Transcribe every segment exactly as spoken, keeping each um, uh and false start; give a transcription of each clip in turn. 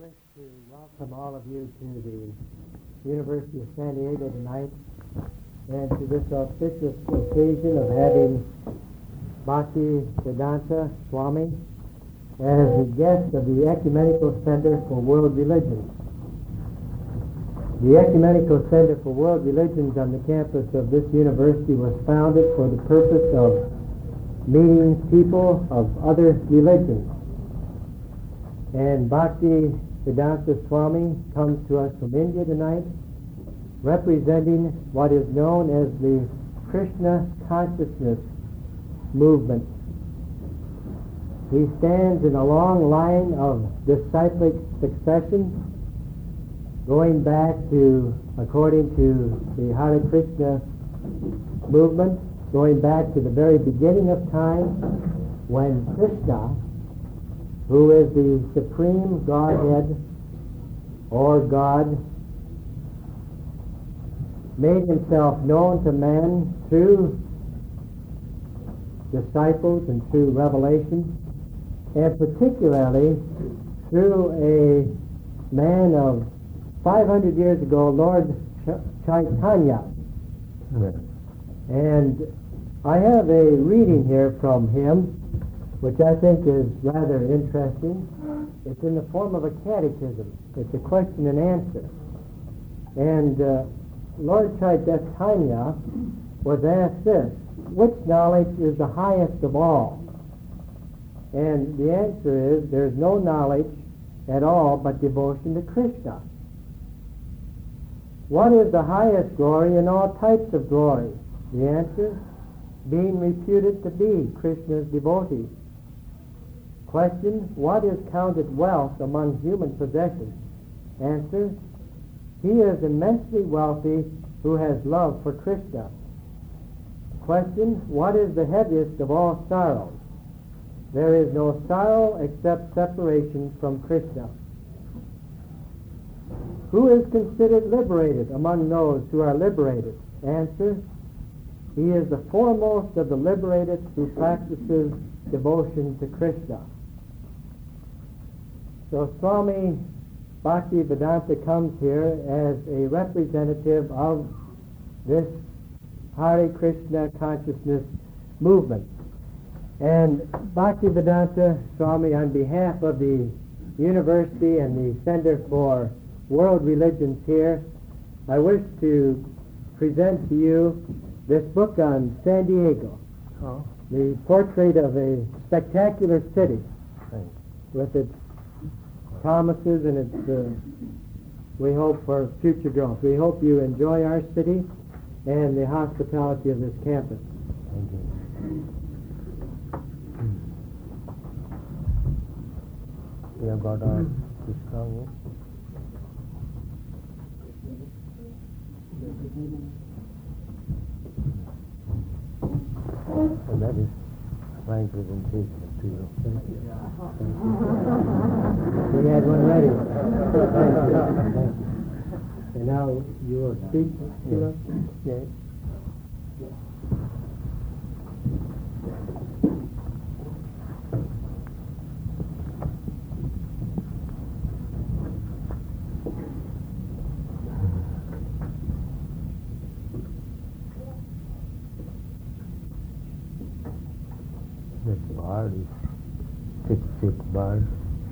wish to welcome all of you to the University of San Diego tonight and to this auspicious occasion of having Bhakti Vedanta Swami as the guest of the Ecumenical Center for World Religions. The Ecumenical Center for World Religions on the campus of this university was founded for the purpose of meeting people of other religions. And Bhakti Vedanta Swami comes to us from India tonight, representing what is known as the Krishna consciousness movement. He stands in a long line of disciplic succession, going back to, according to the Hare Krishna movement, going back to the very beginning of time when Krishna, who is the supreme Godhead or God, made himself known to men through disciples and through revelation, and particularly through a man of five hundred years ago, Lord Chaitanya. Yes. And I have a reading here from him, which I think is rather interesting. It's in the form of a catechism. It's a question and answer. And uh, Lord Chaitanya was asked this: which knowledge is the highest of all? And the answer is, there's no knowledge at all but devotion to Krishna. What is the highest glory in all types of glory? The answer, being reputed to be Krishna's devotee. Question, what is counted wealth among human possessions? Answer, he is immensely wealthy who has love for Krishna. Question, what is the heaviest of all sorrows? There is no sorrow except separation from Krishna. Who is considered liberated among those who are liberated? Answer, he is the foremost of the liberated who practices devotion to Krishna. So Swami Bhakti Vedanta comes here as a representative of this Hare Krishna consciousness movement. And Bhakti Vedanta Swami, on behalf of the university and the Center for World Religions here, I wish to present to you this book on San Diego, oh. the portrait of a spectacular city with its promises and its, uh, we hope, for future growth. We hope you enjoy our city and the hospitality of this campus. Thank you. We have got our Krishna. So that is my presentation to you. Thank you. Thank you. We had one ready. Thank you. Thank you. And now you will speak to us? Yes. This bird is six feet bird.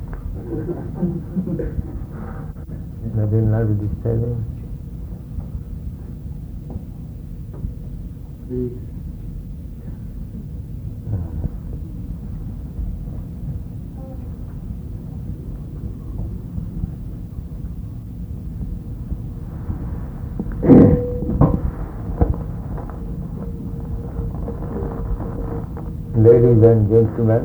Nothing not to disturb him. Ladies and gentlemen,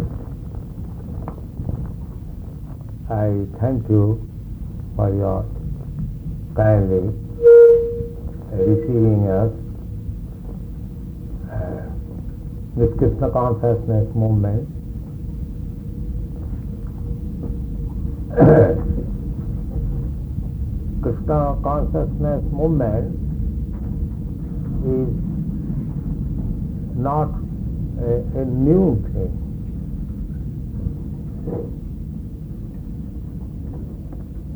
I thank you for your kindly receiving us. Uh, this Krishna consciousness movement Krishna consciousness movement is not a, a new thing.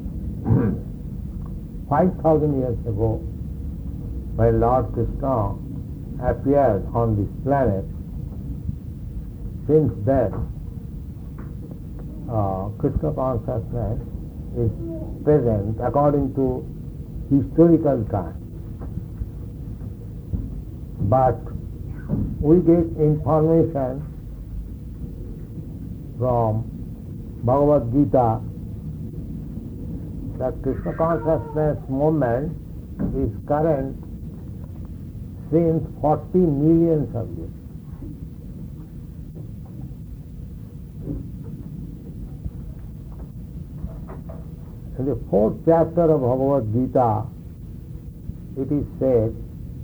five thousand years ago, when Lord Krishna appeared on this planet, since then, uh, Krishna consciousness is present according to historical time. But we get information from Bhagavad Gita that Krishna consciousness movement is current since forty millions of years. In the fourth chapter of Bhagavad Gita, it is said,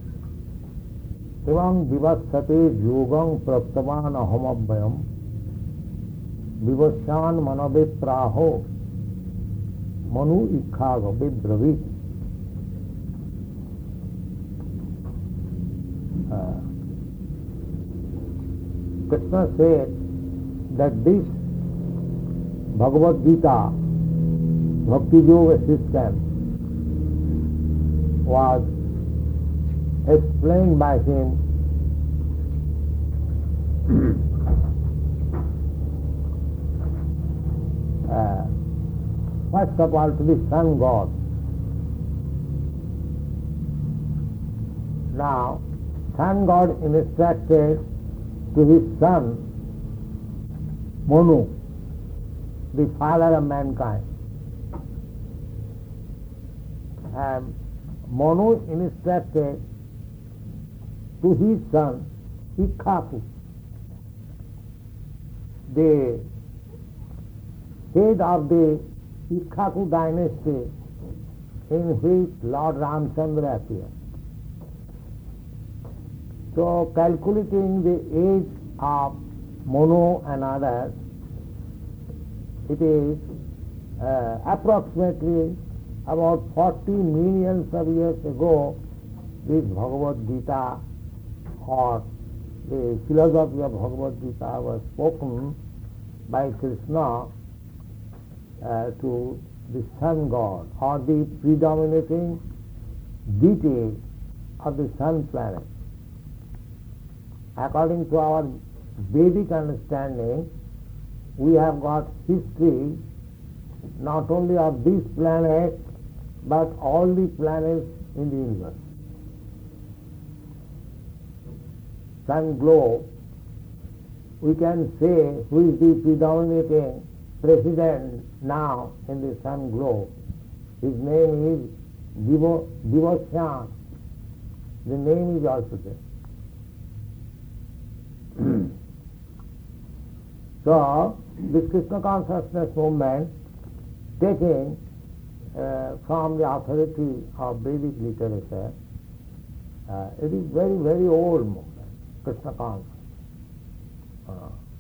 Evam vivassate yogam praptavan ahamabhyam vivasyan manave praho manu ikkhaga vidravit. Uh, Krishna said that this Bhagavad Gita, Bhakti Yoga system, was explained by him uh, first of all to the sun god. Now, sun god instructed to his son Manu, the father of mankind. And Manu instructed to his son Ikkhaku, the head of the Ikkhaku dynasty in which Lord Ramchandra appeared. So, calculating the age of Manu and others, it is uh, approximately about forty millions of years ago, this Bhagavad Gita or the philosophy of Bhagavad Gita was spoken by Krishna uh, to the sun god or the predominating deity of the sun planet. According to our Vedic understanding, we have got history not only of this planet but all the planets in the universe. Sun globe, we can say who is the predominating president now in the sun globe. His name is Divo, Divasyan. The name is also there. So, this Krishna consciousness movement, taking uh, from the authority of Vedic literature, uh, it is very, very old movement, Krishna consciousness. Uh,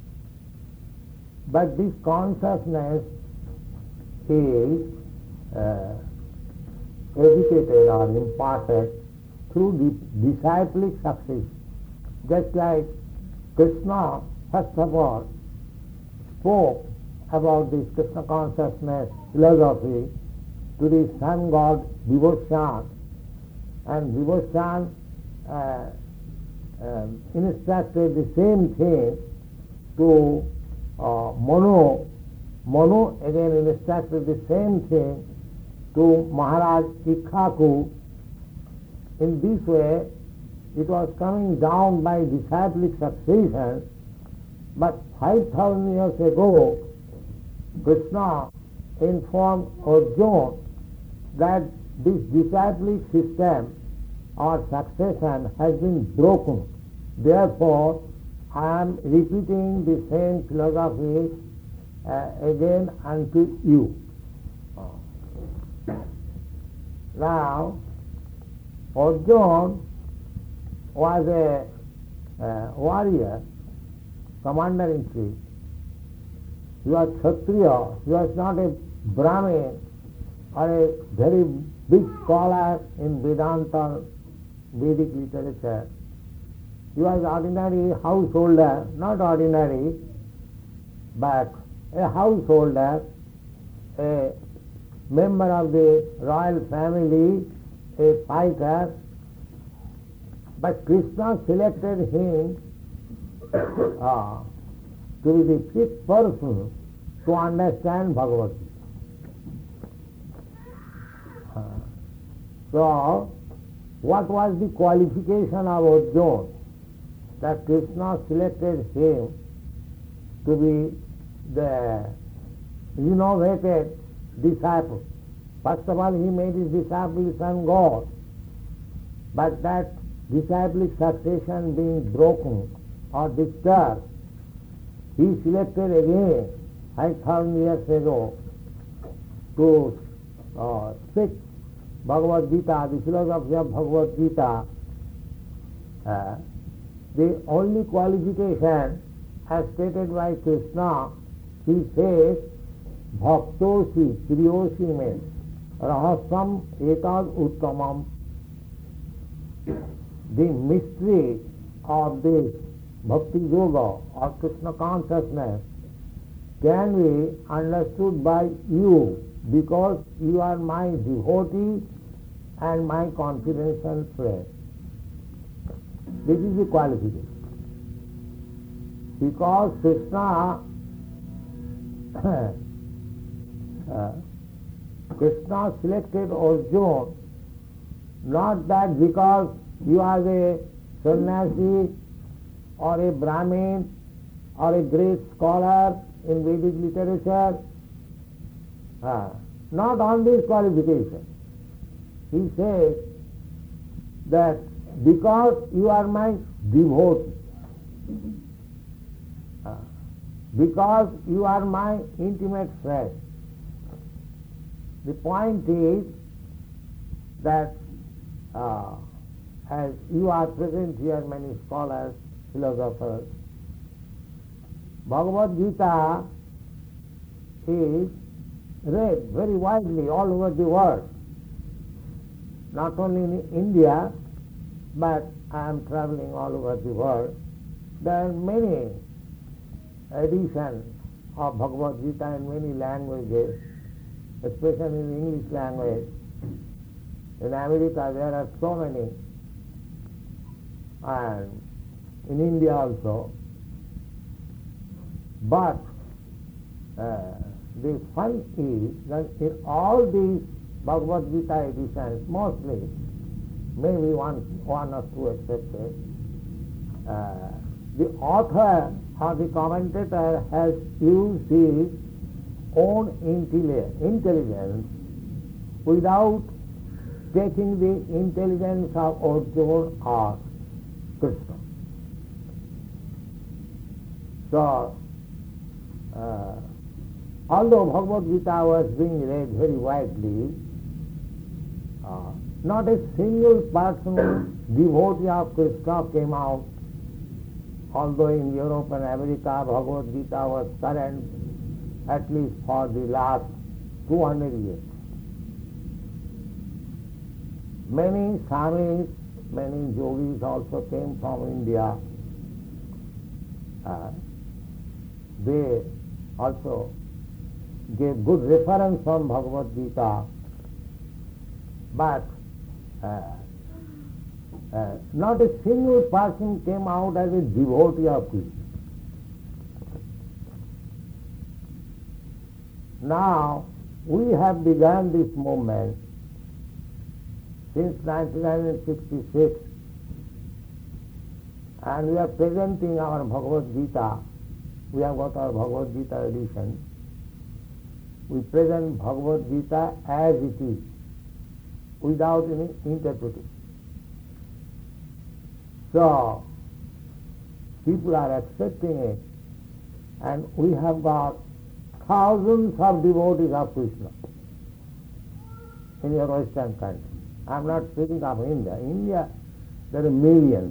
but this consciousness is uh, educated or imparted through the disciplic succession. Just like Krishna, first of all, spoke about this Krishna consciousness philosophy to the sun god Vivasyan, and Vivasyan uh, uh, instructed the same thing to uh, Manu. Manu again instructed the same thing to Maharaj Ikkhaku. In this way, it was coming down by disciplic succession, but five thousand years ago, Krishna informed Arjuna that this disciplic system or succession has been broken. Therefore, I am repeating the same philosophy uh, again unto you. Now, Arjuna was a uh, warrior, commander-in-chief. He was Kshatriya, he was not a Brahmin or a very big scholar in Vedanta, Vedic literature. He was ordinary householder, not ordinary, but a householder, a member of the royal family, a fighter, but Krishna selected him uh, to be the fifth person to understand Bhagavad Gita. Uh, so, what was the qualification of Arjuna that Krishna selected him to be the innovated disciple? First of all, he made his disciple son God, but that disciplic succession being broken or disturbed, he selected again five thousand years ago to uh, speak Bhagavad Gita, the philosophy of Bhagavad Gita. Uh, the only qualification as stated by Krishna, he says, Bhaktosi, Priyosi means Rahasam Etad Uttamam. The mystery of this Bhakti Yoga or Krishna consciousness can be understood by you because you are my devotee and my confidential friend. This is the qualification. Because Krishna uh, Krishna selected Arjuna not that because you are a sannyasi or a Brahmin or a great scholar in Vedic literature, uh, not on this qualification. He says that because you are my devotee, uh, because you are my intimate friend. The point is that uh, as you are present here, many scholars, philosophers, Bhagavad Gita is read very widely all over the world, not only in India, but I am traveling all over the world. There are many editions of Bhagavad Gita in many languages, especially in English language. In America there are so many, and in India also. But uh, the fun is that in all these Bhagavad Gita editions, mostly, maybe one, one or two excepted, uh, the author or the commentator has used his own intelligence without taking the intelligence of Arjuna or Krishna. So, uh, although Bhagavad Gita was being read very widely, uh, not a single person, devotee of Krishna, came out. Although in Europe and America Bhagavad Gita was current at least for the last two hundred years. Many Swamis, many yogis also came from India. Uh, they also gave good reference from Bhagavad Gita, but uh, uh, not a single person came out as a devotee of Krishna. Now, we have begun this movement since nineteen sixty-six, and we are presenting our Bhagavad Gita. We have got our Bhagavad Gita edition. We present Bhagavad Gita as it is, without any interpretation. So, people are accepting it, and we have got thousands of devotees of Krishna in your Western country. I am not speaking of India. India, there are millions.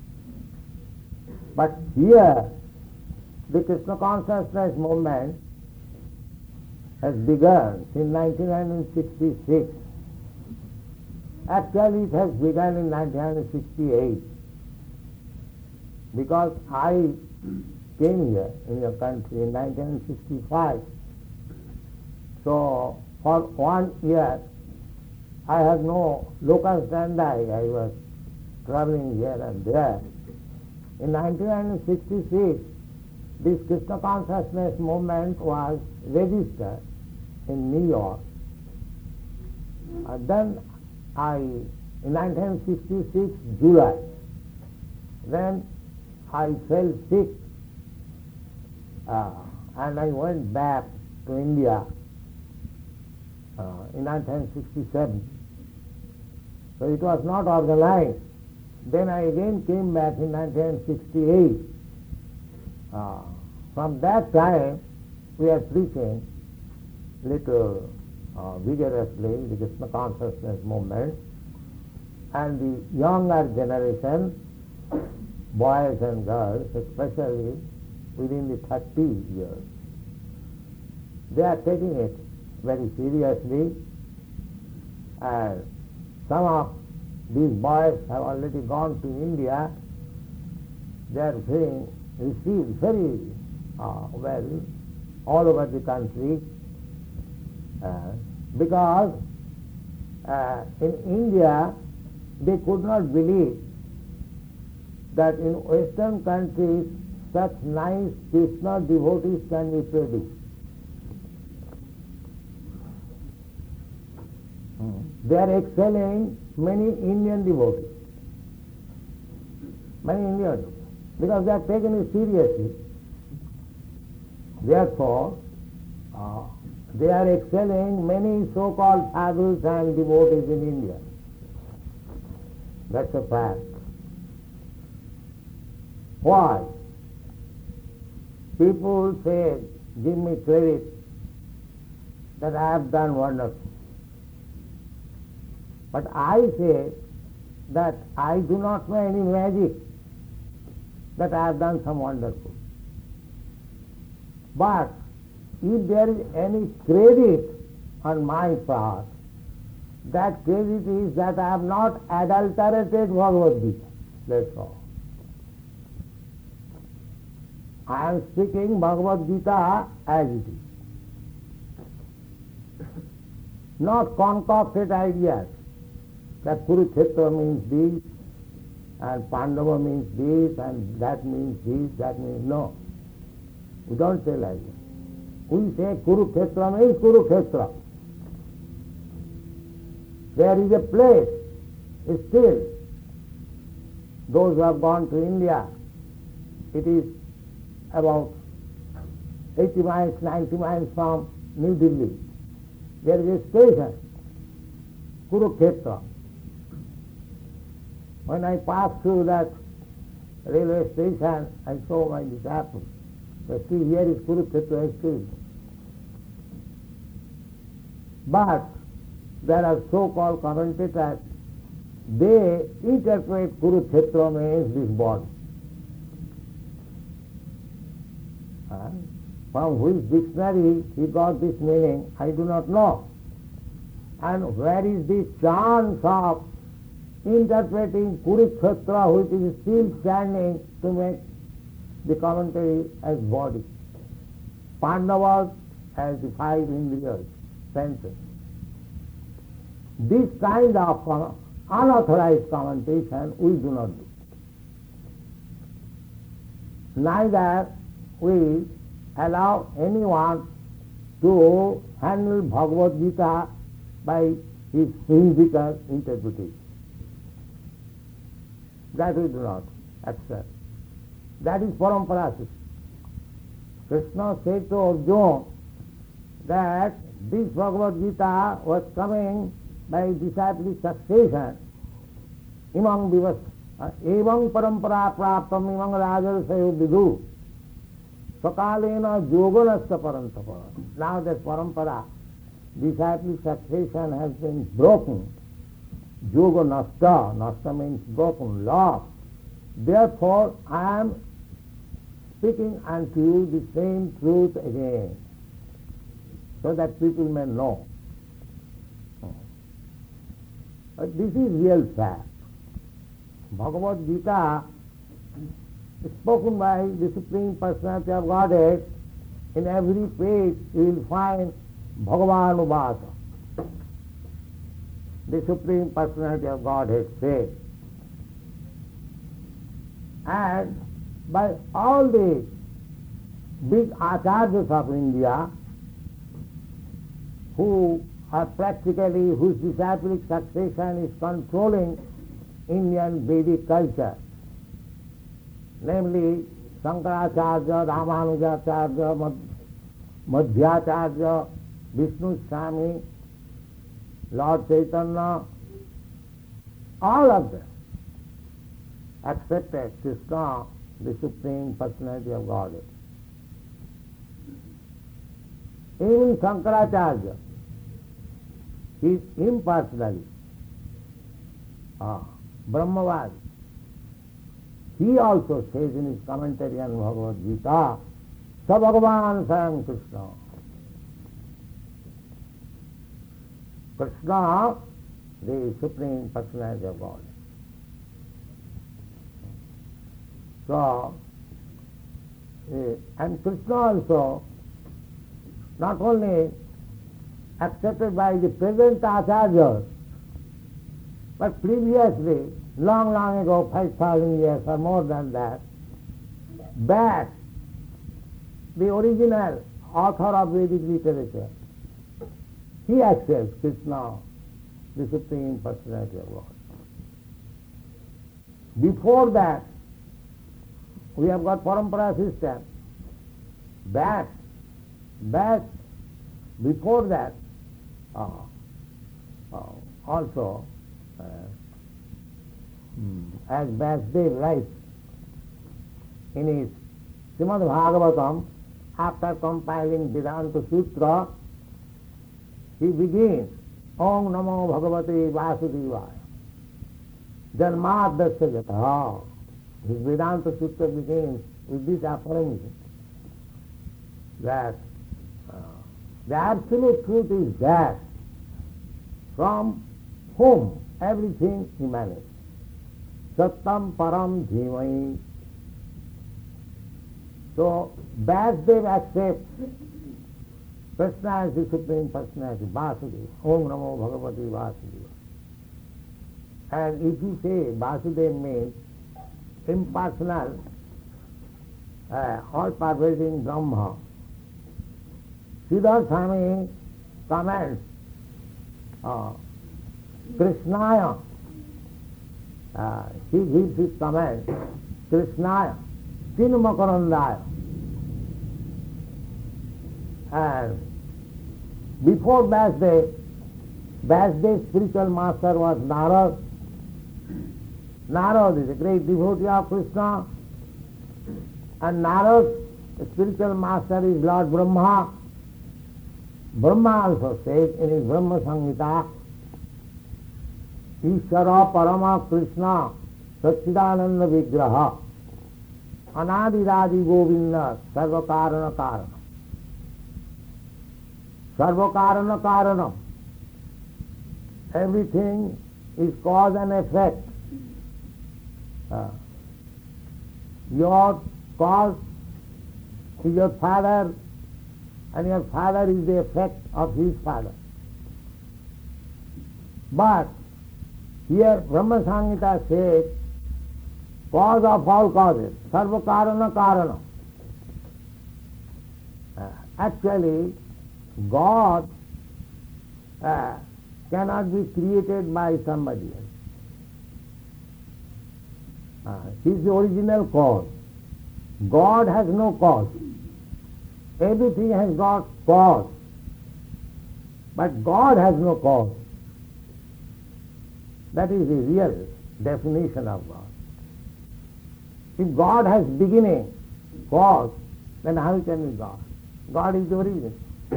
But here, the Krishna consciousness movement has begun in nineteen sixty-six. Actually, it has begun in nineteen sixty-eight. Because I came here in your country in nineteen sixty-five. So, for one year I had no locus standi. I was traveling here and there. In nineteen sixty-six, this Krishna consciousness movement was registered in New York. And then I, in nineteen sixty-six, July, then I fell sick uh, and I went back to India uh, in nineteen sixty-seven. So it was not organized. Then I again came back in nineteen sixty-eight. Uh, from that time, we are preaching little uh, vigorously the Krishna consciousness movement, and the younger generation, boys and girls, especially within the thirty years, they are taking it very seriously, and some of these boys have already gone to India. They are being received very uh, well all over the country uh, because uh, in India they could not believe that in Western countries such nice Krishna devotees can be produced. They are excelling many Indian devotees, many Indians, because they are taken it seriously. Therefore, uh, they are excelling many so-called sadhus and devotees in India. That's a fact. Why? People say, give me credit that I have done wonders. But I say that I do not know any magic, that I have done some wonderful. But if there is any credit on my part, that credit is that I have not adulterated Bhagavad Gita. That's all. I am speaking Bhagavad Gita as it is. Not concocted ideas that Kurukshetra means this, and Pandava means this, and that means this, that means no. We don't say like that. We say Kurukshetra means Kurukshetra. There is a place, still, those who have gone to India, it is about eighty miles, ninety miles from New Delhi. There is a station, Kurukshetra. When I passed through that railway station, I saw my disciples. So see, here is Kurukshetra still. But there are so-called commentators, they interpret Kurukshetra means this body. Uh, from which dictionary he got this meaning, I do not know. And where is this chance of interpreting Kurukshetra, which is still standing, to make the commentary as body? Pandavas as the five indriyas, senses. This kind of unauthorized commentation we do not do. Neither we allow anyone to handle Bhagavad Gita by his physical interpretation. That we do not accept. That is parampara system. Krishna said to Arjuna that this Bhagavad Gita was coming by disciplic succession. Imam vivas, evam parampara praptam imam rajarsayo vidu. Sakalena yoganasta parantapa. Now that parampara, disciplic succession has been broken. Yoga nasta, nasta means broken, lost. Therefore, I am speaking unto you the same truth again, so that people may know. But this is real fact. Bhagavad Gita is spoken by the Supreme Personality of Godhead. In every page you will find Bhagavan Uvasa. the Supreme Personality of Godhead said. And by all the big acharyas of India, who are practically, whose disciplic succession is controlling Indian Vedic culture, namely Shankaracharya, Ramanujacharya, Mad- Madhyacharya, Vishnu Swami, Lord Chaitanya, all of them accepted Krishna, the Supreme Personality of Godhead. Even Shankaracharya, he is impersonally ah, Brahmavad. He also says in his commentary on Bhagavad Gita, Sa Bhagavan Swayam Krishna. Krishna, the Supreme Personality of God. So, eh, and Krishna also not only accepted by the present acharyas, but previously, long, long ago, five thousand years or more than that, back, the original author of Vedic literature, he accepts Krishna, the Supreme Personality of God. Before that, we have got Parampara system. Back, back, before that, uh, uh, also, uh, as Vasudev writes in his Srimad Bhagavatam, after compiling Vedanta Sutra, he begins, Om Namo Bhagavate Vasudevaya, Janmadasya Jataha. His Vedanta Sutra begins with this affirmation that uh, the absolute truth is that from whom everything emanates. Sattam Param Dhimai. So, Vasudev accepts Krishna as the Supreme Personality, Vasudeva. Om Namo Bhagavate Vasudeva. And if you say Vasudeva means impersonal, uh, all-pervading Brahma, Siddhartha Swami comments, uh, Krishnaya, uh, he gives his comment, Krishnaya, Chinmakarandaya. And before Vasudev, Vasudev's spiritual master was Narad. Narad is a great devotee of Krishna, and Narad's spiritual master is Lord Brahma. Brahma also says in his Brahma Samhita, Ishvara Parama Krishna Satchidananda Vigraha Anadiradi Govinda Sarvakarana Karana. Sarvakarana Karanam. Everything is cause and effect. Uh, your cause is your father, and your father is the effect of his father. But here Brahma Samhita says, cause of all causes, sarva karana karana. Uh, actually, God uh, cannot be created by somebody else. Uh, he is the original cause. God has no cause. Everything has got cause. But God has no cause. That is the real definition of God. If God has beginning, cause, then how can be God? God is the origin.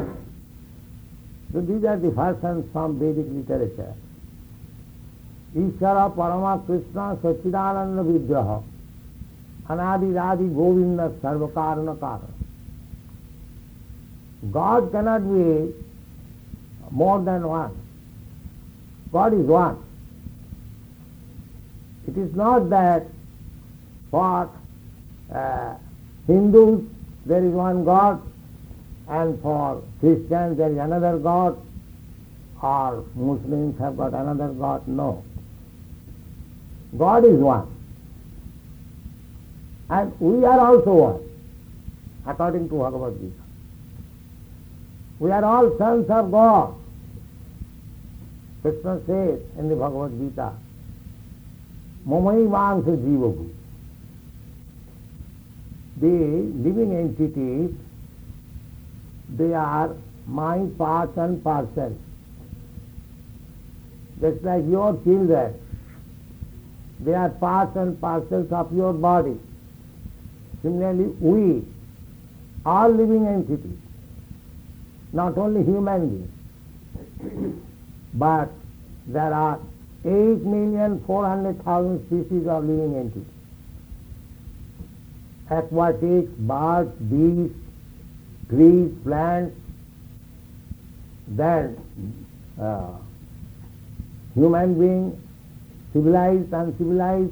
So these are the versions from Vedic literature. Ishvara Parama Krishna Satchidananda Vigraha Anadi Radi Govinda Sarvakarana Karana. God cannot be more than one. God is one. It is not that for uh, Hindus there is one God, and for Christians there is another God, or Muslims have got another God. No. God is one. And we are also one, according to Bhagavad Gita. We are all sons of God. Krishna says in the Bhagavad Gita, Mamai Vangsa Jivagu. The living entities, they are my parts and parcels. Just like your children, they are parts and parcels of your body. Similarly, we, all living entities, not only human beings, but there are eight million four hundred thousand species of living entities. Aquatics, birds, beasts, trees, plants, then uh, human beings, civilized, uncivilized,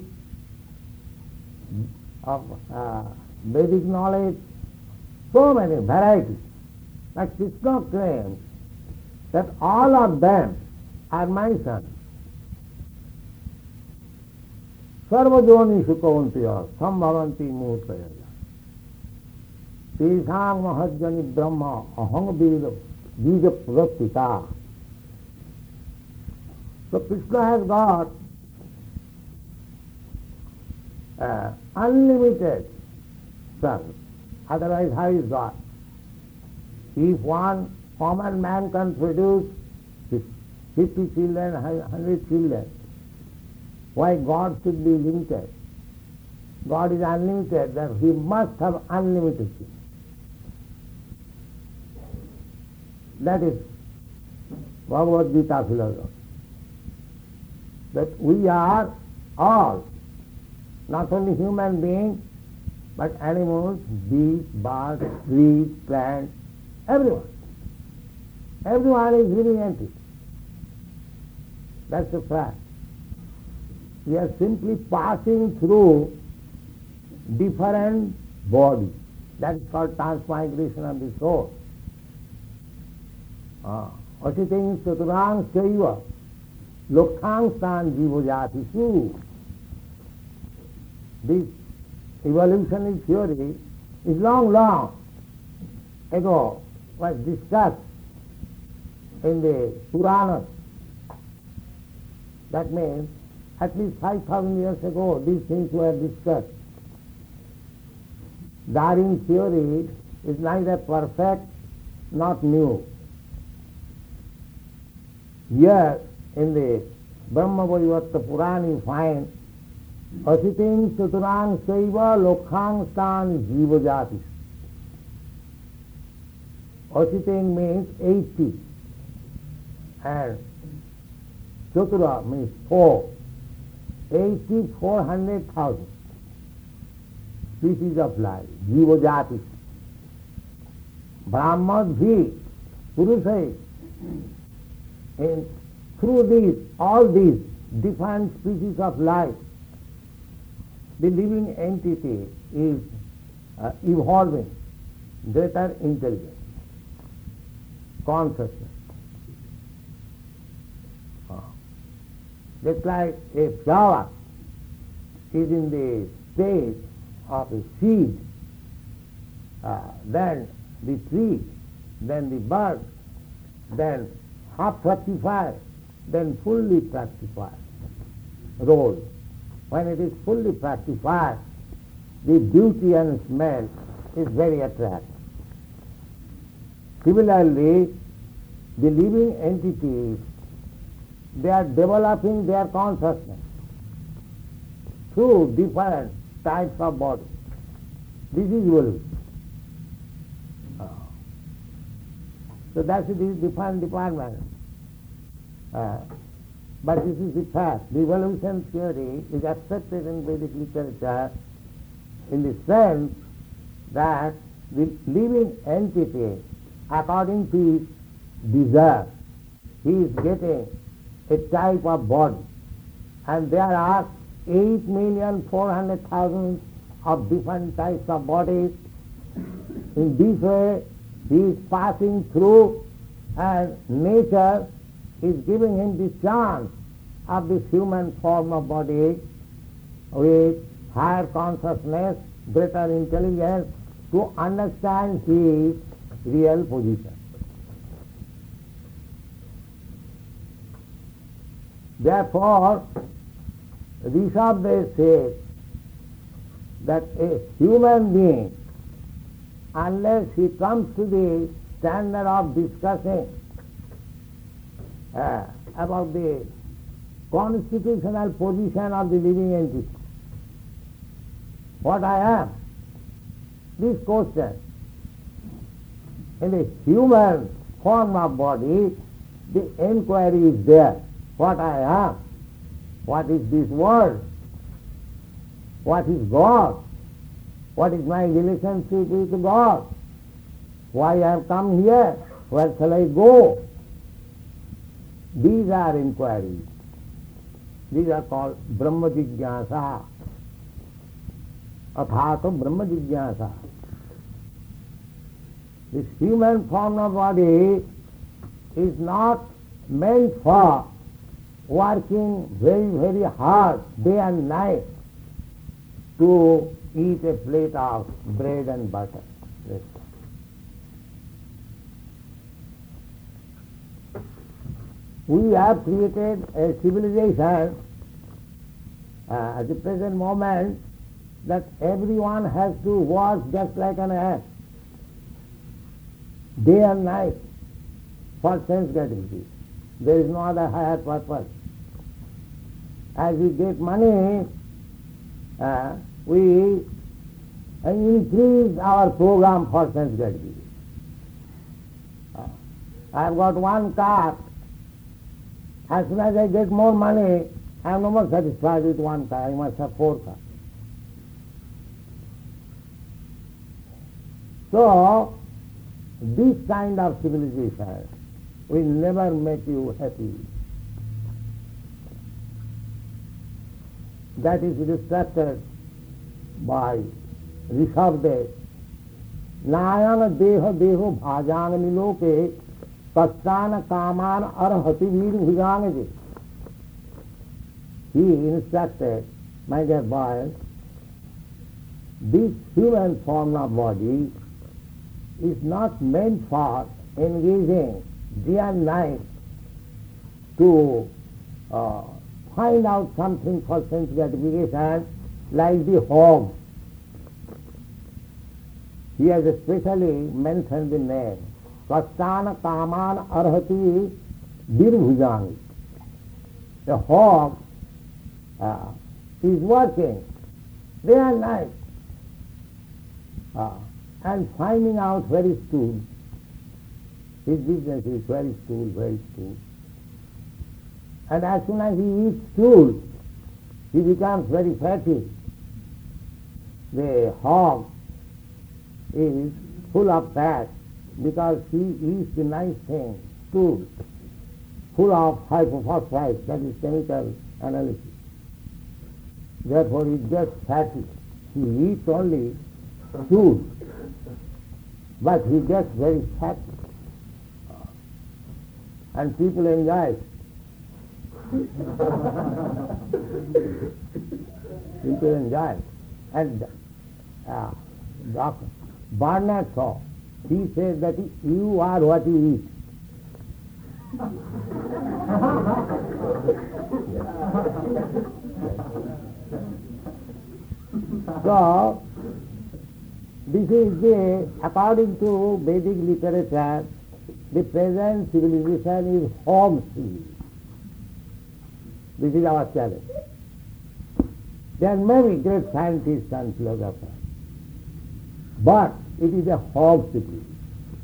of uh, Vedic knowledge, so many varieties. Like Krishna claims that all of them are my sons. Sarvajonishu kauntiya sambhavanti murtaya tesang mahajjani brahma aham bija bija praktita. So Krishna has got uh, unlimited sons. Otherwise, how is God? If one common man can produce fifty children, one hundred children, why God should be limited? God is unlimited, that He must have unlimited children. That is Bhagavad Gita philosophy. That we are all, not only human beings, but animals, beasts, birds, trees, plants, everyone. Everyone is living entity. That's the fact. We are simply passing through different bodies. That is called transmigration of the soul. Asiting chaturang chaiva lokhang stan jivojatisu. This evolutionary theory is long, long ago was discussed in the Puranas. That means at least five thousand years ago these things were discussed. Darwin theory is neither perfect nor new. Here in the Brahma Vaivarta Purana you find Asiting chaturang saiva lokhang stan jivajati. Asiting means eighty and chatura means four. Eighty four hundred thousand species of life, jivajati. Brahmadhi, Purusai. And through these, all these different species of life, the living entity is uh, evolving greater intelligence, consciousness. Uh, just like a flower is in the state of a seed, uh, then the tree, then the bird, then half fructified, then fully fructified, rolled. When it is fully fructified, the beauty and smell is very attractive. Similarly, the living entities, they are developing their consciousness through different types of bodies. This is evolution. So that's the different department. Uh, but this is the fact. The evolution theory is accepted in Vedic literature in the sense that the living entity, according to his desire, he is getting a type of body. And there are eight million four hundred thousand of different types of bodies. In this way, he is passing through, and nature is giving him the chance of this human form of body with higher consciousness, greater intelligence, to understand his real position. Therefore, Rishabdev says that a human being, unless he comes to the standard of discussing uh, about the constitutional position of the living entity, what I am, this question, in the human form of body, the inquiry is there. What I am, what is this world, what is God, what is my relationship with God, why I have come here, where shall I go? These are inquiries. These are called Brahma Jigyasa, Athato Brahma Jigyasa. This human form of body is not meant for working very, very hard day and night to eat a plate of bread and butter. Yes. We have created a civilization uh, at the present moment that everyone has to work just like an ant, day and night, for sense gratification. There is no other higher purpose. As we get money, uh, we increase our program for sense gratification. Uh, I have got one car. As soon as I get more money, I am no more satisfied with one car. I must have four cars. So, this kind of civilization will never make you happy. That is illustrated by Rishabdev. Nayan deha deho bhajang niloke kastan kaman arhati vir bhujang. He instructed, my dear boys, this human form of body is not meant for engaging day and night to uh, find out something for sense gratification like the hog. He has especially mentioned the name. Kastan kaman arhati virbhujangi. The hog uh, is working day and night uh, and finding out where is stool. His business is where is stool, where is stool. And as soon as he eats stool, he becomes very fatty. The hog is full of fat because he eats the nice thing, stool, full of hypophosphate, that is chemical analysis. Therefore he gets fatty. He eats only stool, but he gets very fat. And people enjoy it. People enjoy it. And uh, Doctor Barnard Shaw, he says that you are what you eat. So, this is the, according to Vedic literature, the present civilization is hog civilization. This is our challenge. There are many great scientists and philosophers, but it is a hog civilization.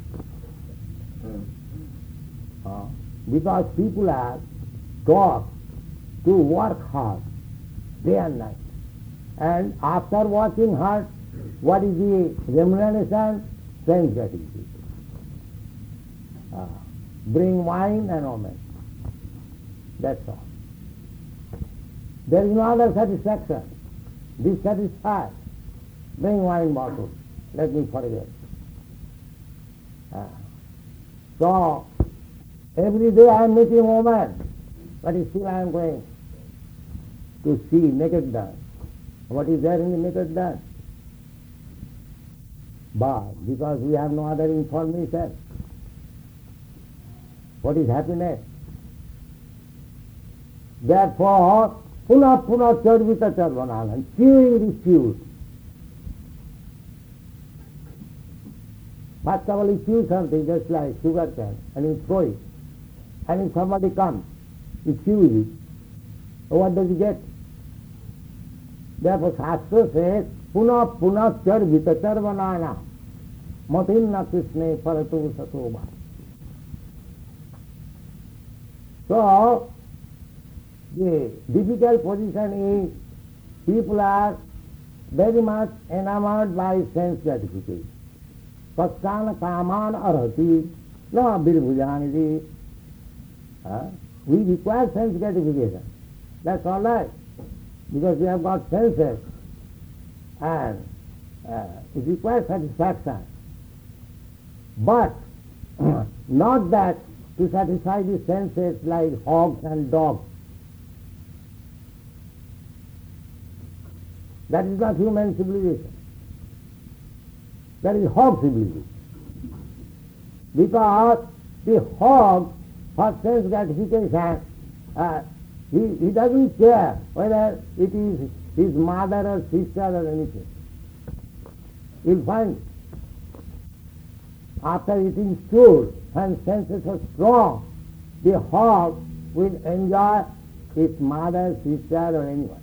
Uh, because people are taught to work hard, day and night. And after working hard, what is the remuneration? Sense gratification. Uh, bring wine and omen. That's all. There is no other satisfaction. Dissatisfied. Bring wine bottle. Let me forget. Uh, so, Every day I am meeting woman, but still I am going to see naked dance. What is there in the naked dance? But because we have no other information, what is happiness? Therefore, puna puna charvita charvananan, chewing the chews. First of all, you chew something just like sugar cane, and you throw it. And if somebody comes, you chew it. What does he get? Therefore, Shastra says, puna puna charvita charvanana, matinna krishne paratu satova. So, the difficult position is people are very much enamored by sense gratification. Paschana kaman arhati, no birbujaniti. We require sense gratification. That's all right. Because we have got senses and uh, it requires satisfaction. But not that to satisfy the senses like hogs and dogs. That is not human civilization. That is hog civilization. Because the hog, for sense gratification, uh, he, he doesn't care whether it is his mother or sister or anything. You'll find after eating stool, when senses are strong, the hog will enjoy its mother, sister or anyone.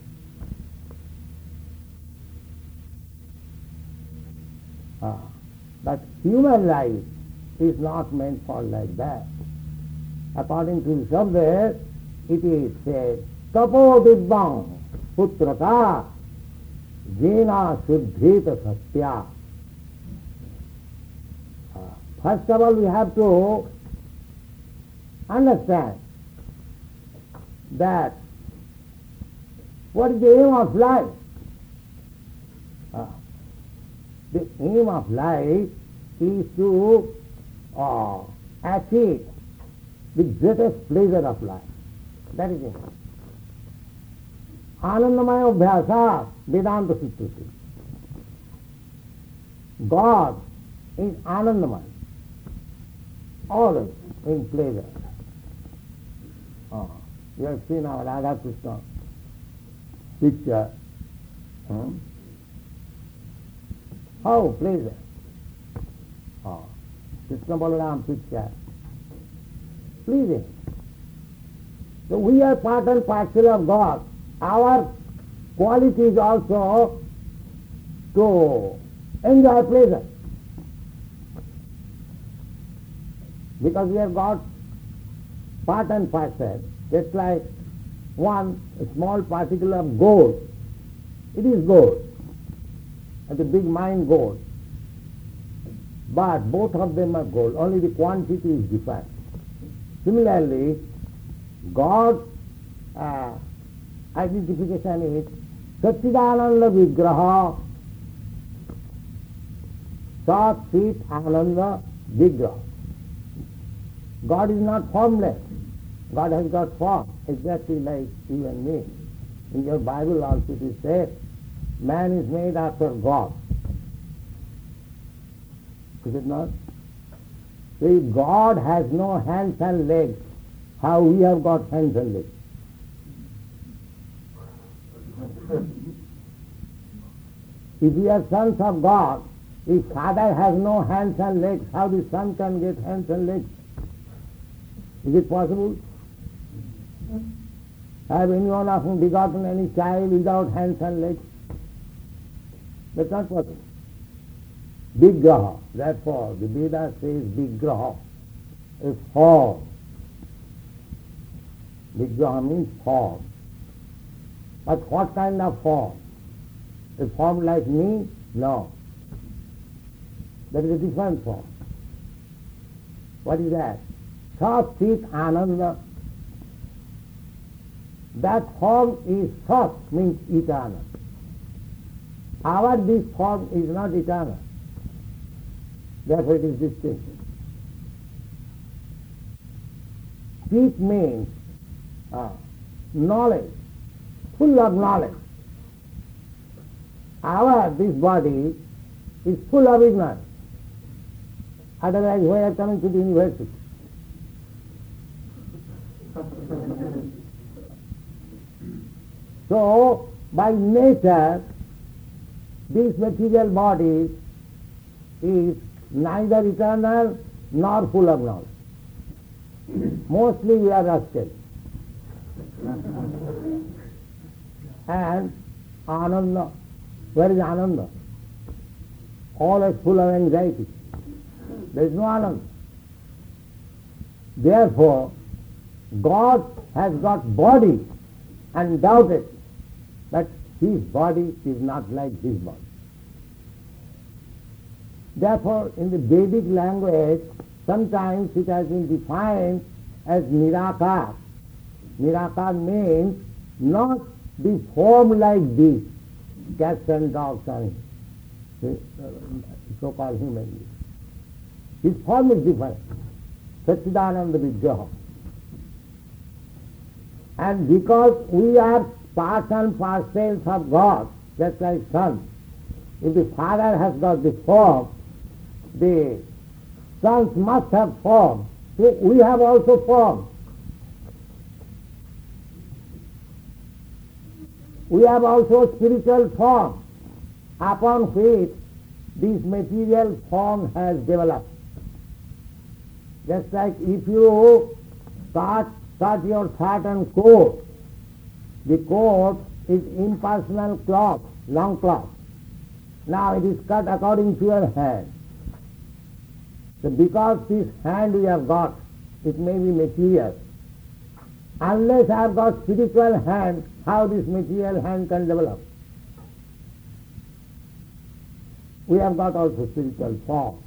Ah, but human life is not meant for like that. According to Shabda, it is said, tapo dibbang putrata jena suddhita satya. First of all, we have to understand that what is the aim of life? Uh, the aim of life is to uh, achieve the greatest pleasure of life. That is it. Anandamaya Abhyasa Vedanta Sutrati. God is Anandamaya, always in pleasure. Oh, you have seen our Radha Krishna picture. Hmm? How pleasure. Oh, Krishna Balaram picture. Pleasing. So we are part and parcel of God. Our quality is also to enjoy pleasure. Because we have got part and parcel, just like one small particle of gold. It is gold, and the big mine gold. But both of them are gold, only the quantity is different. Similarly, God's uh, identification is Satchidananda Vigraha, Sat Chit Ananda Vigraha. God is not formless. God has got form, exactly like you and me. In your Bible also it is said, man is made after God. Is it not? See, God has no hands and legs. How we have got hands and legs? If we are sons of God, if Father has no hands and legs, how the Son can get hands and legs? Is it possible? Have anyone of whom begotten any child without hands and legs? That's not possible. Vigraha. Therefore, the Veda says Vigraha is form. Vigraha means form. But what kind of form? A form like me? No. That is a different form. What is that? Sat Chit Ananda. That form is Sat, means eternal. Our this form is not eternal. Therefore it is distinct. Speak means uh, knowledge, full of knowledge. Our, this body is full of ignorance. Otherwise, why are coming to the university? So, by nature, this material body is neither eternal nor full of knowledge. Mostly we are rascals. And Ananda, where is Ananda? Always full of anxiety. There is no Ananda. Therefore, God has got body undoubted, but his body is not like his body. Therefore, in the Vedic language, sometimes it has been defined as Nirakar. Nirakar means not the form like this, cats and dogs and so-called human beings. His form is different. Satchidananda Vigraha. And because we are parts and parcels of God, just like sons, if the Father has got the form, the sons must have form. So we have also form. We have also spiritual form upon which this material form has developed. Just like if you cut, cut your fat and coat, the coat is impersonal cloth, long cloth. Now it is cut according to your hand. So because this hand we have got, it may be material. Unless I have got spiritual hand, how this material hand can develop? We have got also spiritual form.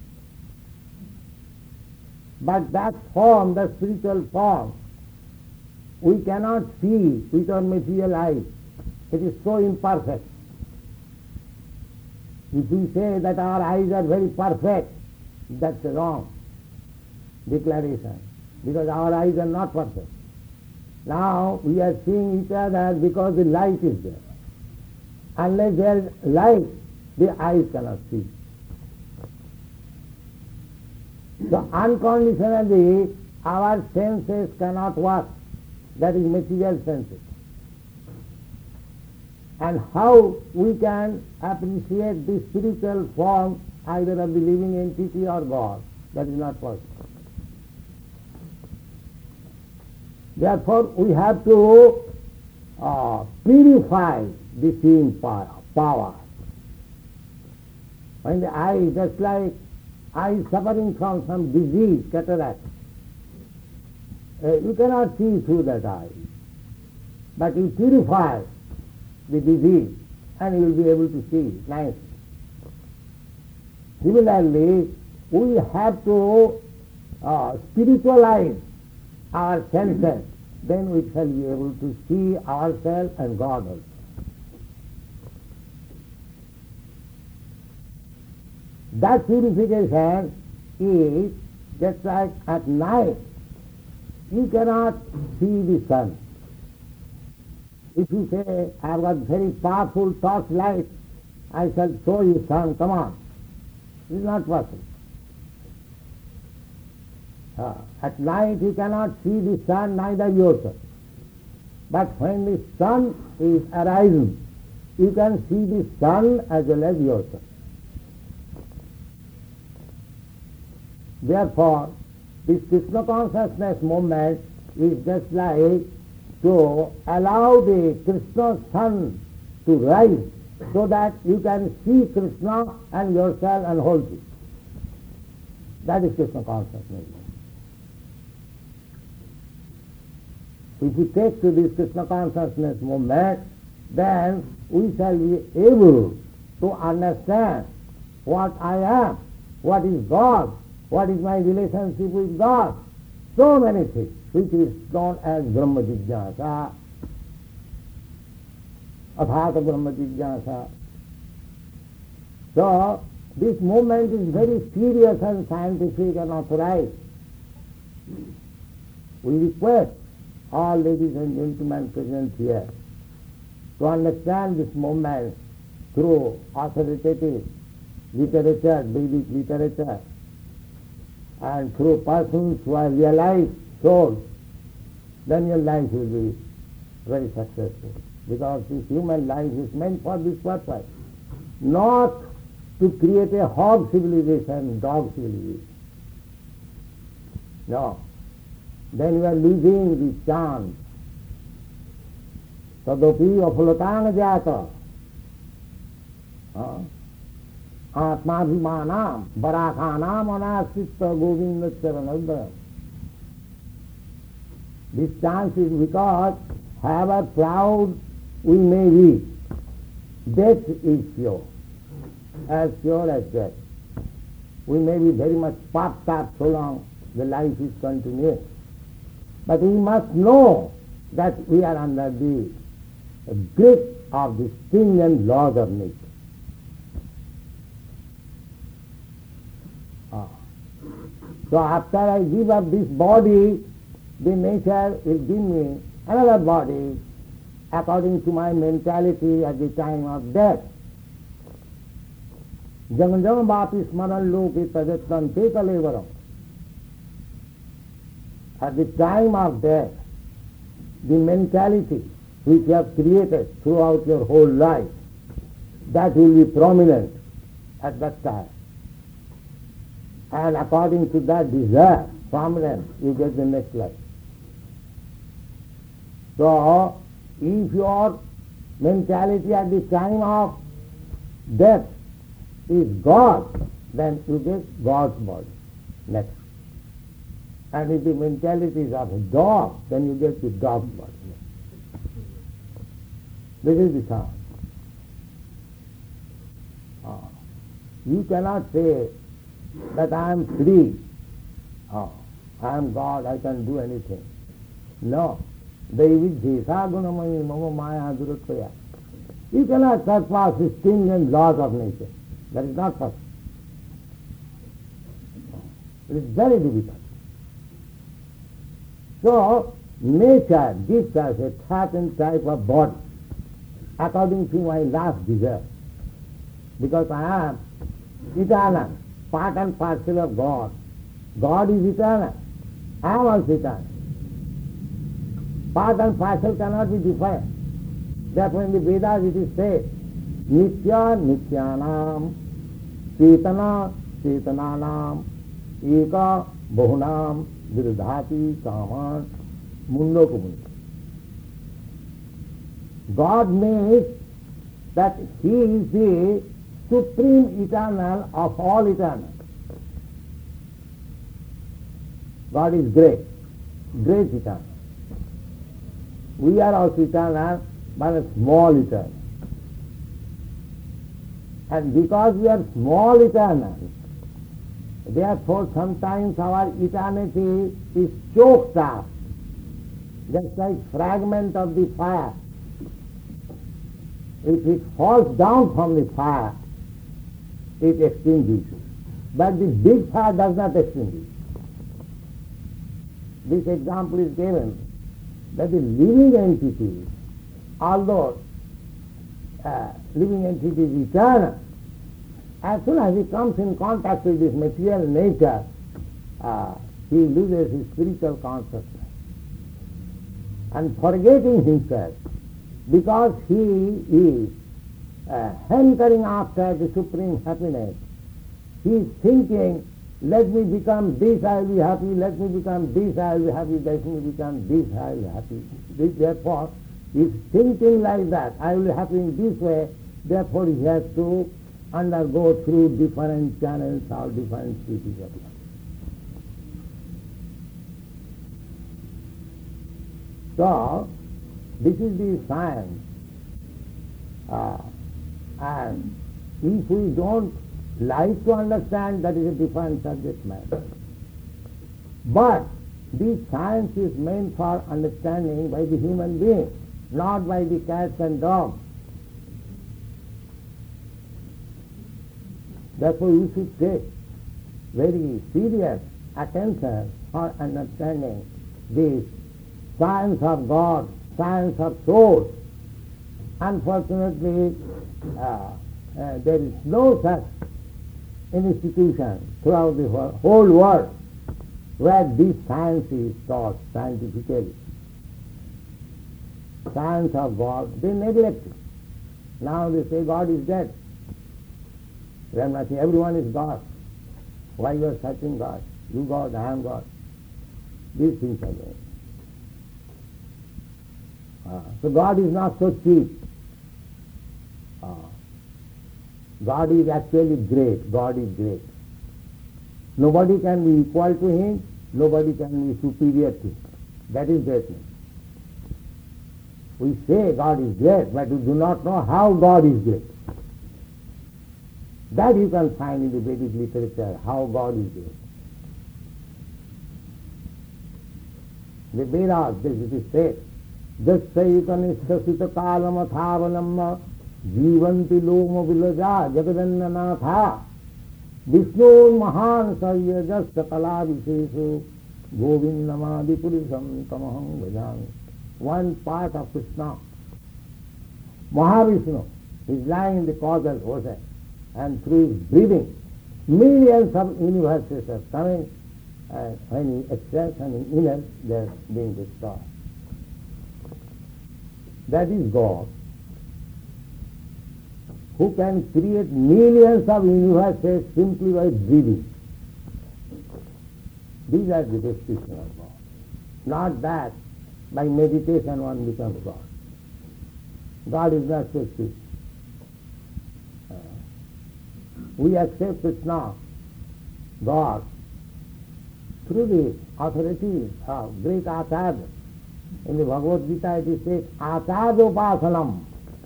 But that form, the spiritual form, we cannot see with our material eyes. It is so imperfect. If we say that our eyes are very perfect, that's a wrong declaration, because our eyes are not perfect. Now we are seeing each other because the light is there. Unless there is light, the eyes cannot see. So unconditionally our senses cannot work. That is material senses. And how we can appreciate the spiritual form either of the living entity or God, that is not possible. Therefore, we have to uh, purify the seeing power. When the eye, just like eye suffering from some disease, cataract, uh, you cannot see through that eye. But you purify the disease and you will be able to see nicely. Similarly, we have to uh, spiritualize our senses, then we shall be able to see ourselves and God also. That purification is just like at night. You cannot see the sun. If you say, I have got very powerful torch light, I shall show you sun, come on. It is not possible. Uh, at night you cannot see the sun, neither yourself. But when the sun is arising, you can see the sun as well as yourself. Therefore, this Krishna consciousness movement is just like to allow the Krishna sun to rise so that you can see Krishna and yourself and hold it. That is Krishna consciousness. If we take to this Krishna consciousness movement, then we shall be able to understand what I am, what is God, what is my relationship with God, so many things, which is known as Brahma Jigyasa, Athata Brahma Jigyasa. So, this movement is very serious and scientific and authorized. we request all ladies and gentlemen present here to understand this movement through authoritative literature, Vedic literature, and through persons who are realized souls, then your life will be very successful. Because this human life is meant for this purpose, not to create a hog civilization, dog civilization. No. Then you are losing the chance. Tadopi afulatan jata. Atmabhimanam barakhanam anasita govinda charanadam. This chance is because, however proud we may be, death is sure, as sure as death. We may be very much popped up so long the life is continuing. But we must know that we are under the grip of the stringent laws of nature. Ah. So after I give up this body, the nature will give me another body according to my mentality at the time of death. Jang jang vapi smaran loke tajatan te kalevaram. At the time of death, the mentality which you have created throughout your whole life, that will be prominent at that time. And according to that desire, prominence, you get the next life. So, if your mentality at the time of death is God, then you get God's body next. And if the mentality is of a dog, then you get the dog's body next. This is the sound. Ah. You cannot say that I am free. Ah. I am God, I can do anything. No. You cannot surpass the stringent laws of nature. That is not possible. It is very difficult. So, nature gives us a certain type of body according to my last desire. Because I am eternal, part and parcel of God. God is eternal. I am also eternal. Part and parcel cannot be defined. Therefore in the Vedas it is said, Nitya Nityanam, Cetana Cetananam, Eka Bahunam, Virdhati Kaman, Mundo Kumuni. God means that He is the supreme eternal of all eternal. God is great, great eternal. We are also eternal, but a small eternal. And because we are small eternal, therefore sometimes our eternity is choked up, just like fragment of the fire. If it falls down from the fire, it extinguishes. But the big fire does not extinguish. This example is given that the living entity, although uh, living entity is eternal, as soon as he comes in contact with this material nature, uh, he loses his spiritual consciousness. And forgetting himself, because he is uh, hankering after the supreme happiness, he is thinking, let me become this, I will be happy, let me become this, I will be happy, let me become this, I will be happy. This, therefore, he is thinking like that, I will be happy in this way, therefore he has to undergo through different channels or different species of life. So, this is the science. Uh, and if we don't like to understand, that is a different subject matter. But this science is meant for understanding by the human being, not by the cats and dogs. Therefore you should take very serious attention for understanding this science of God, science of soul. Unfortunately, uh, uh, there is no such institution throughout the whole, whole world where this science is taught scientifically. Science of God, they neglect it. Now they say God is dead. They are nothing. Everyone is God. Why you are searching God? You God, I am God. These things are there. Uh, so God is not so cheap. Uh, God is actually great. God is great. Nobody can be equal to Him. Nobody can be superior to Him. That is greatness. We say God is great, but we do not know how God is great. That you can find in the Vedic literature, how God is great. The Vedas, this is said, Jassayutanishasita kalamathavanamma jivanti loma vilaja jagadannanatha Vishnu mahan sarya sakala vishesu govindamadi purisam tamaham bhajami. One part of Krishna, Mahavishnu, is lying in the causal ocean, and through his breathing, millions of universes are coming, and when he exhales and he inhales, they are being destroyed. That is God, who can create millions of universes simply by breathing. These are the description of God. Not that by meditation one becomes God. God is not so cheap. Uh, we accept Krishna, God, through the authority of great Acharya. In the Bhagavad Gita it is said, Acharyopasanam.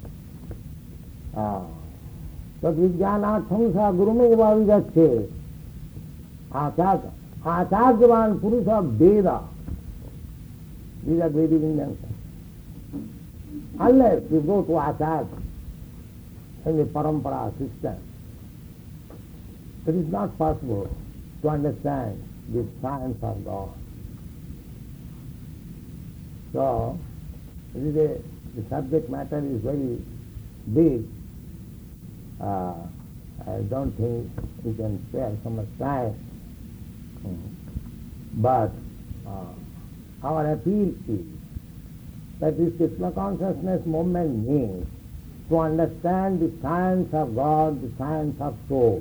Tad vijnanatham sa gurumeva vijache. Acharya. Acharyavan Purusha Veda. These are Vedic injunctions. Unless you go to Acharya in the parampara system, it is not possible to understand the science of God. So, it is a, the subject matter is very big. Uh, I don't think we can spare so much time. But uh, our appeal is that this Krishna consciousness movement means to understand the science of God, the science of soul.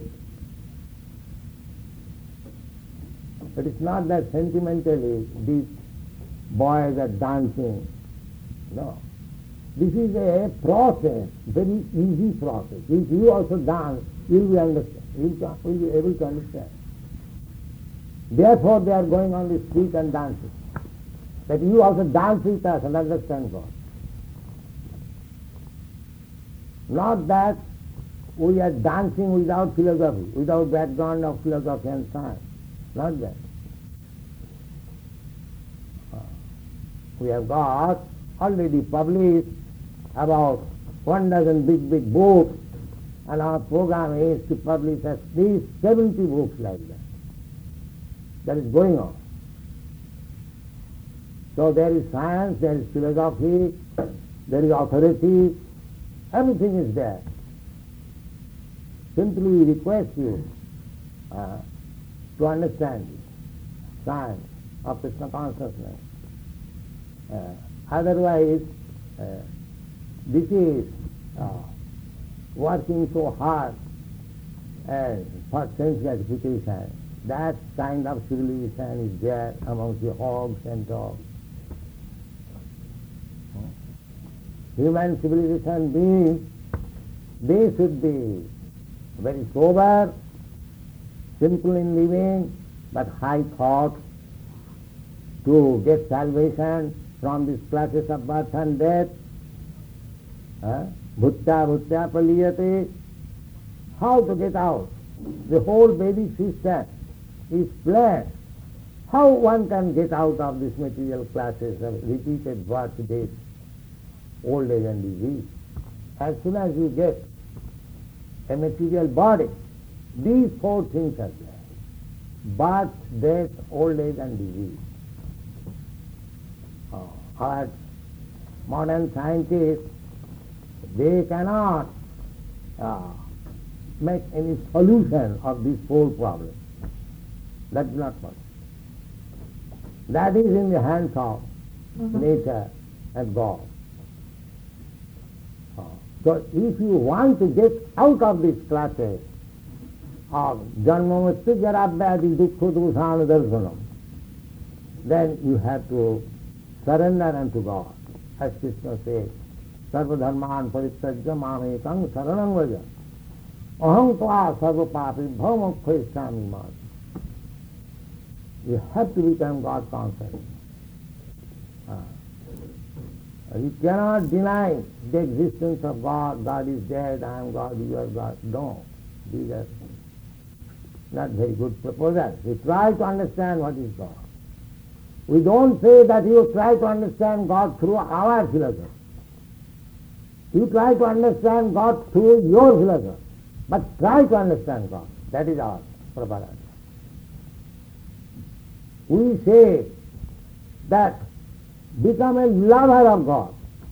It is not that sentimentally these boys are dancing. No. This is a process, very easy process. If you also dance, you will understand. You will be able to understand. Therefore they are going on the street and dancing. That you also dance with us and understand God. Not that we are dancing without philosophy, without background of philosophy and science. Not that. We have got already published about one dozen big, big books, and our program is to publish at least seventy books like that. That is going on. So there is science, there is philosophy, there is authority, everything is there. Simply we request you uh, to understand this science of Krishna consciousness. Uh, otherwise, uh, this is uh, working so hard and for sense gratification. That kind of civilization is there amongst the hogs and dogs. Human civilization beings, they should be very sober, simple in living, but high thought to get salvation from these classes of birth and death. Bhutta bhutta paliyate. How to get out? The whole Vedic system is planned. How one can get out of these material classes of repeated birth, death, old age and disease? As soon as you get a material body, these four things are there: birth, death, old age and disease. Our modern scientists, they cannot uh, make any solution of this whole problem. That is not possible. That is in the hands of mm-hmm. nature and God. Uh, so if you want to get out of these clutches of janma mrityu jara vyadhi dukkha dosana darshanam, then you have to surrender unto God. As Krishna says, sarva dharman parityajya mamekam saranam vaja aham tva sarva papi bhava mokkhayasami ma. You have to become God conscious. Uh, you cannot deny the existence of God. God is dead, I am God, you are God. No. These are not very good proposals. We try to understand what is God. We don't say that you try to understand God through our philosophy. You try to understand God through your philosophy. But try to understand God. That is our proposal. We say that become a lover of God.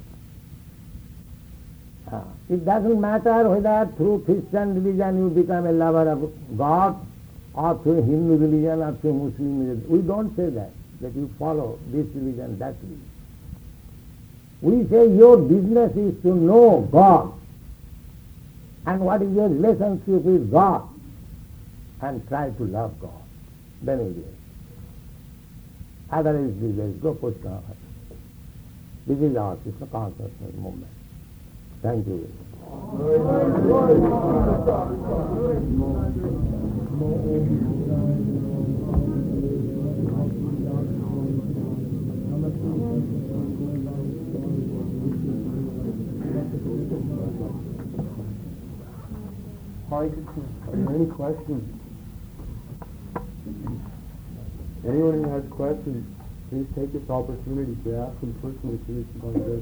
Uh, it doesn't matter whether through Christian religion you become a lover of God or through Hindu religion or through Muslim religion. We don't say that, that you follow this religion, that religion. We say your business is to know God and what is your relationship with God and try to love God. Then it is. Otherwise there is no question of it. This is our Krishna consciousness movement. Thank you. Hare Krishna. Are there any questions? Anyone who has questions, please take this opportunity to ask them personally to this about this.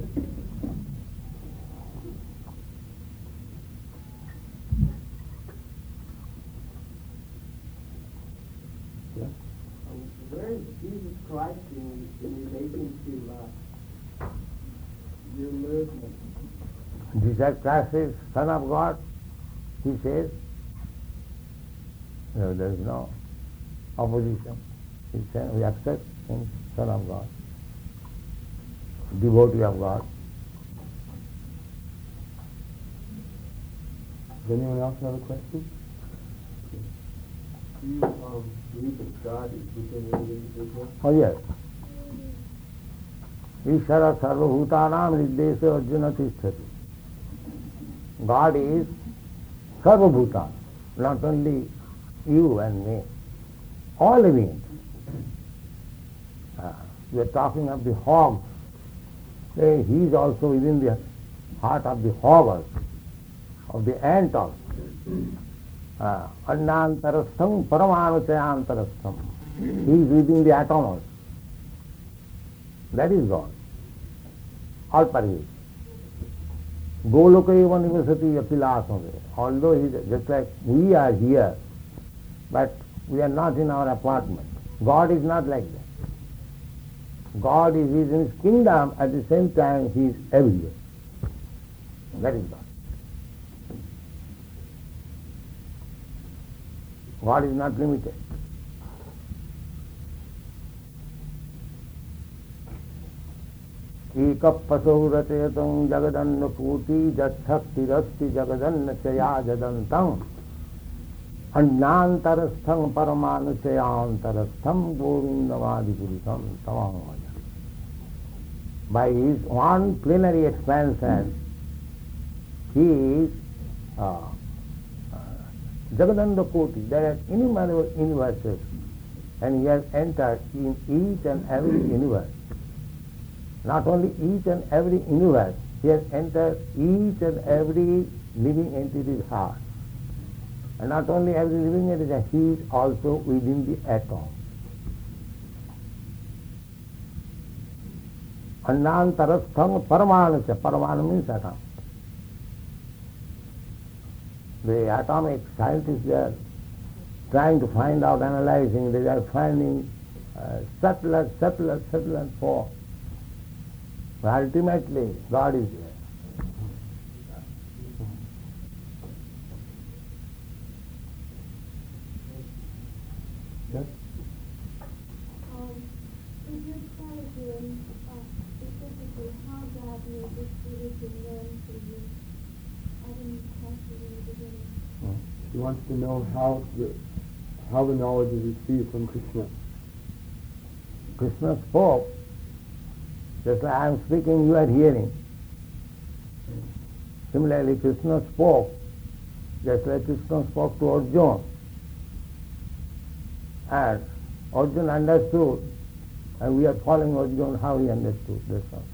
Yeah. Um, where is Jesus Christ in, in relation to uh, your movement? Jesus Christ is Son of God, he says. No, there is no opposition. He said, we accept him, Son of God, devotee of God. Does anyone else have a question? Do you um, believe that God is within every individual? Oh yes. Ishara sarva bhutanam riddesa arjuna tisthati. God is sarva bhutan, not only you and me, all living. Uh, we are talking of the hog. He is also within the heart of the hog also, of the ant also. Uh, Annantarastham paramanuchayantarastham. He is within the atom also. That is God. All pervasive. Goloka eva nivasati apilasam. Although he is just like we are here, but we are not in our apartment. God is not like that. God is in his kingdom, at the same time he is everywhere. That is God. God is not limited. Ekap pasavrateyatam jagadanna koti jathakti rasti jagadanna chaya jadantam annantarastham paramanuchayantarastham govindamadipurusham tamam. By his one plenary expansion, he is uh, uh, Jagadanda Koti. There are innumerable universes, and he has entered in each and every universe. Not only each and every universe, he has entered each and every living entity's heart. And not only every living entity, he is also within the atom. Annantarastham paramanucha. Paramanu means atom. The atomic scientists, they are trying to find out, analyzing, they are finding uh, subtler, subtler, subtler form. But ultimately, God is there. Yes? Um, could you tell again uh, specifically how God made this religion known to you? I didn't catch it in the beginning. He wants to know how the how the knowledge is received from Krishna. Krishna spoke, just like I am speaking, you are hearing. Similarly, Krishna spoke, just like Krishna spoke to Arjuna. And Arjuna understood, and we are following Arjuna how he understood. That's all.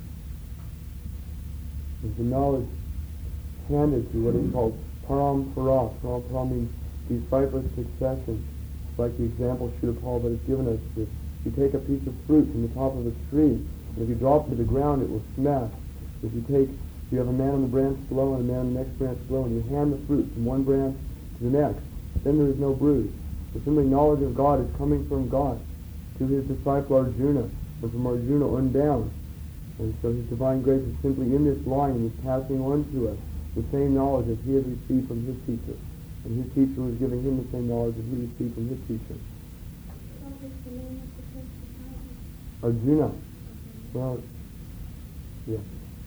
Is the knowledge handed to what is called parampara. Parampara means disciplic succession. It's like the example Srila Prabhupada has given us. That you take a piece of fruit from the top of a tree, and if you drop it to the ground, it will smash. If you take, if you have a man on the branch below and a man on the next branch below, and you hand the fruit from one branch to the next, then there is no bruise. So simply knowledge of God is coming from God to his disciple Arjuna, and from Arjuna on down. And so his divine grace is simply in this line and is passing on to us the same knowledge as he has received from his teacher. And his teacher was giving him the same knowledge that he received from his teacher. What is the name of the first Arjuna. Well, yeah.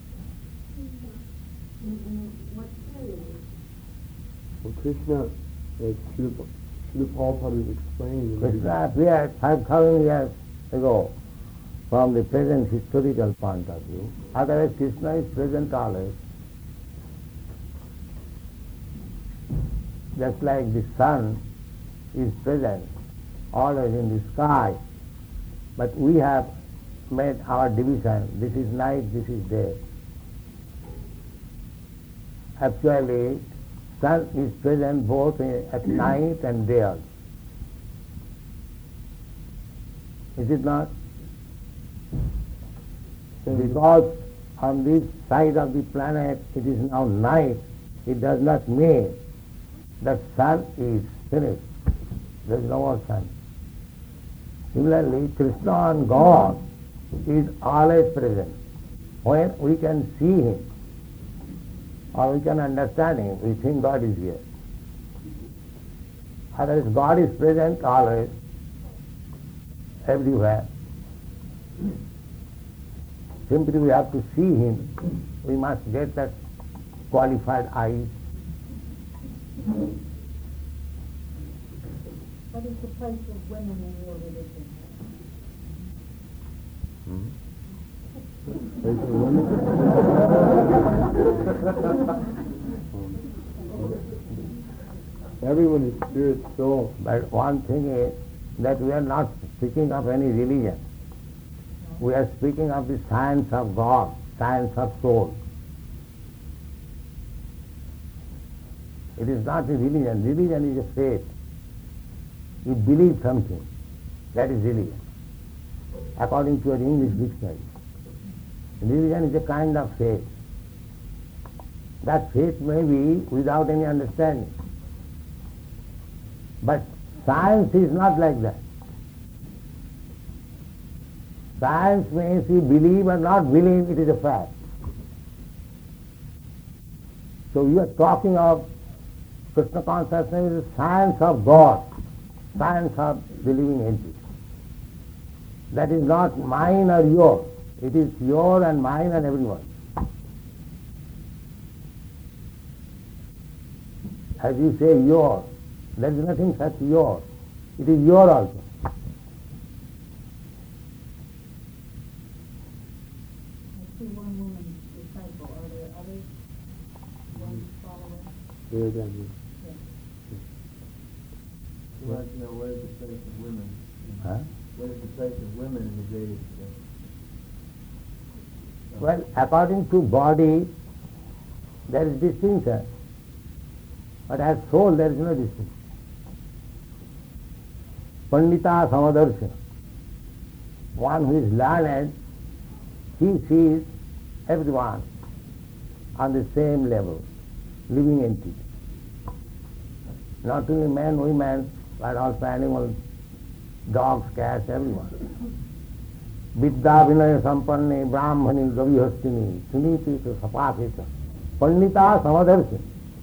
What period? Well, Krishna, as Srila Srila Prabhupada is explaining, in the Krishna appeared five thousand years ago from the present historical point of view. Otherwise, Krishna is present always. Just like the sun is present always in the sky, but we have made our division. This is night, this is day. Actually, sun is present both in, at night and day also. Is it not? Because on this side of the planet it is now night, it does not mean that sun is finished. There is no more sun. Similarly, Krishna and God is always present. When we can see him or we can understand him, we think God is here. Otherwise, God is present always, everywhere. Simply we have to see him. We must get that qualified eyes. What is the place of women in your religion? everyone is spirit soul. But one thing is that we are not speaking of any religion. We are speaking of the science of God, science of soul. It is not a religion. Religion is a faith. You believe something. That is religion. According to your English dictionary. Religion is a kind of faith. That faith may be without any understanding. But science is not like that. Science means you believe or not believe, it is a fact. So you are talking of Krishna consciousness is the science of God, science of the living entity. That is not mine or yours. It is your and mine and everyone. As you say yours, there is nothing such yours. It is your also. I see one woman disciple. Are there others? One follower? There again. I'd like to know where is the place of women? Huh? Where is the place of women in the Vedic system? Well, according to body, there is distinction. But as soul, there is no distinction. Pandita Samadarshana. One who is learned, he sees everyone on the same level, living entity. Not only men, women, but also animals, dogs, cats, everyone. Vidya vinaya sampanne brahmani gavihastini suniti sapasita pandita samadarshi.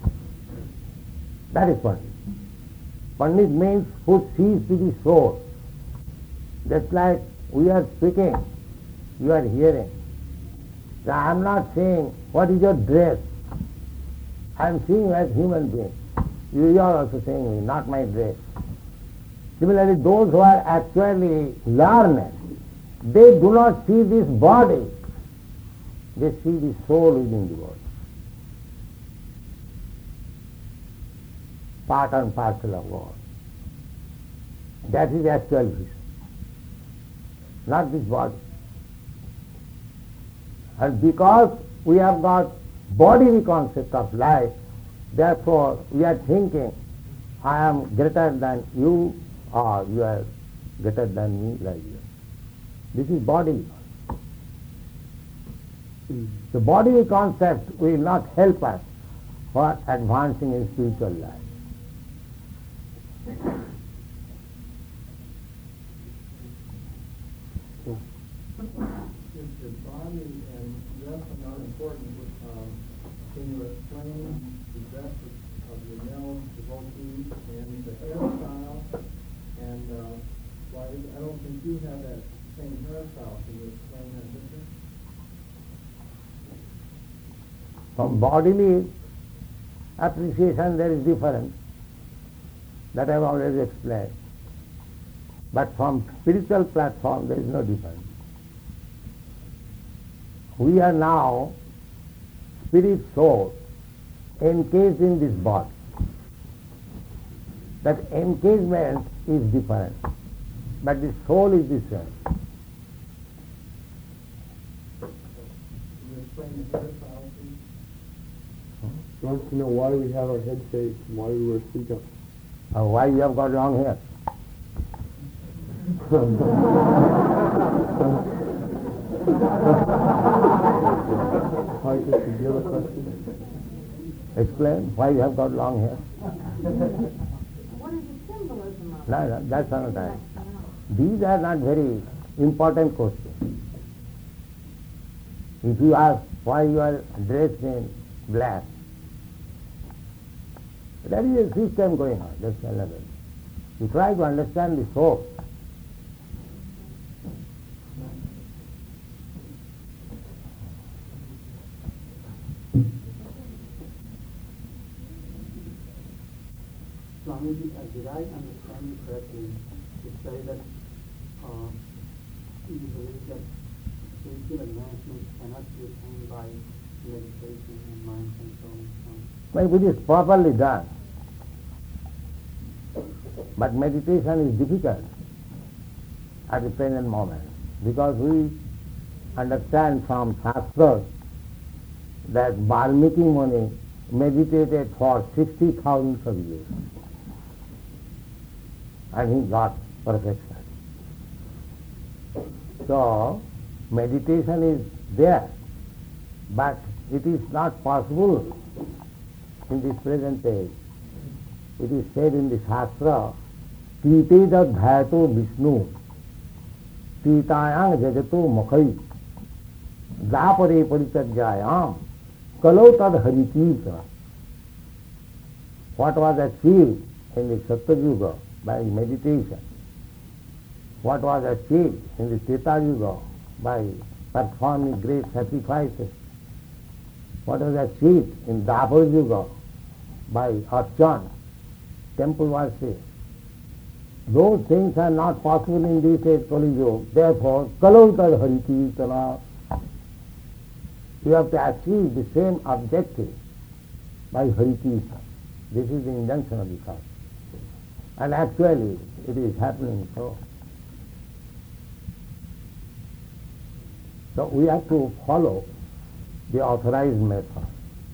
That is pandit. Pandit means who sees to the soul. Just like we are speaking, you are hearing. So I am not saying what is your dress. I am seeing you as human being. You are also saying me, not my dress. Similarly, those who are actually learned, they do not see this body. They see the soul within the body. Part and parcel of God. That is actual vision. Not this body. And because we have got bodily concept of life, therefore we are thinking, I am greater than you, or you are greater than me, like this. This is bodily. The bodily concept will not help us for advancing in spiritual life. If the body and dress are not important, um, can you explain the dress of, of your male devotees and the hairstyle? And uh, why I don't think you have that same hairstyle. Can you explain that difference? From bodily appreciation there is difference. That I have already explained. But from spiritual platform there is no difference. We are now spirit soul encased in this body. That encasement is different, but the soul is the same. Can you explain the hairstyle, please? He wants to know why we have our head shaved and why we wear sikha. Uh, why you have got long hair? Hi, Krishna, do you have a question? Explain why you have got long hair. What is the symbolism of it? No, no, that's another time. These are not very important questions. If you ask why you are dressed in black, there is a system going on, that's another. You try to understand the source. Swamiji, uh, did I understand you correctly to say that uh, you believe that spiritual advancement cannot be attained by meditation and mind control and so on? Well, it is properly done. But meditation is difficult at the present moment because we understand from Shastras that Valmiki Muni meditated for sixty thousand of years and he got perfection. So, meditation is there, but it is not possible in this present age. It is said in the Shastra, Titeda Dhyato Vishnu, Titayang Jagato Makhai, Dapare Paritajayam, Kalau Tad Harikita. What was achieved in the Satyayuga by meditation, what was achieved in the Treta Yuga by performing great sacrifices, what was achieved in Dapar Yuga by Archan, temple worship. Those things are not possible in this age Kali Yuga. Therefore, Kalautad Harikirtana, you have to achieve the same objective by Harikirtana. This is the injunction of the Shastra. And actually, it is happening so. So we have to follow the authorized method.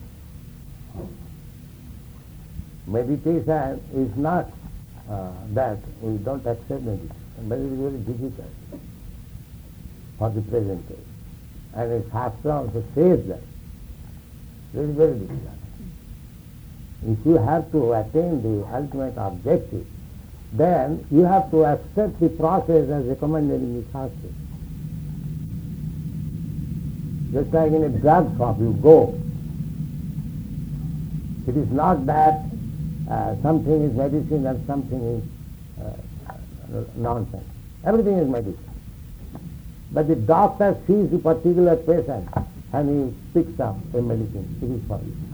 Meditation is not uh, that we don't accept meditation, but it is very difficult for the present age. And the Shastra also says that it is very difficult. If you have to attain the ultimate objective, then you have to accept the process as recommended in the Shastra. Just like in a drug shop, you go. It is not that uh, something is medicine and something is uh, nonsense. Everything is medicine. But the doctor sees the particular patient and he picks up a medicine. It is for you.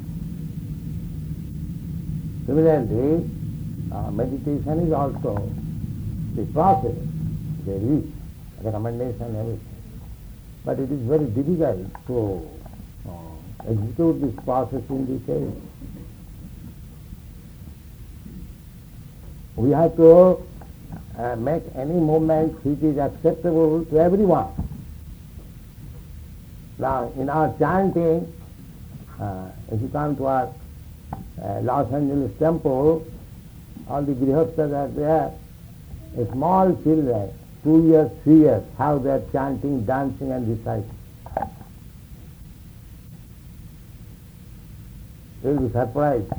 Similarly, uh, meditation is also the process. There is recommendation, everything. But it is very difficult to uh, execute this process in detail. We have to uh, make any movement which is acceptable to everyone. Now, in our chanting, uh, if you come to our uh, Los Angeles temple, all the grihasthas are there. A small children, two years, three years, how they are chanting, dancing and reciting. You will be surprised.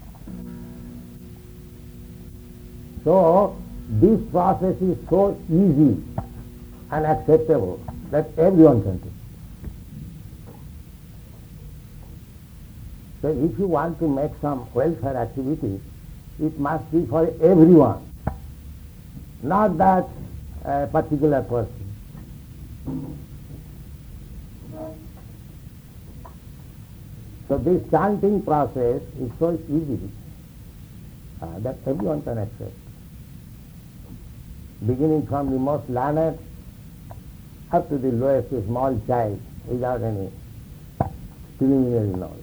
So, this process is so easy and acceptable that everyone can do. So, if you want to make some welfare activities, it must be for everyone, not that uh, particular person. So this chanting process is so easy uh, that everyone can accept. Beginning from the most learned up to the lowest small child without any preliminary knowledge.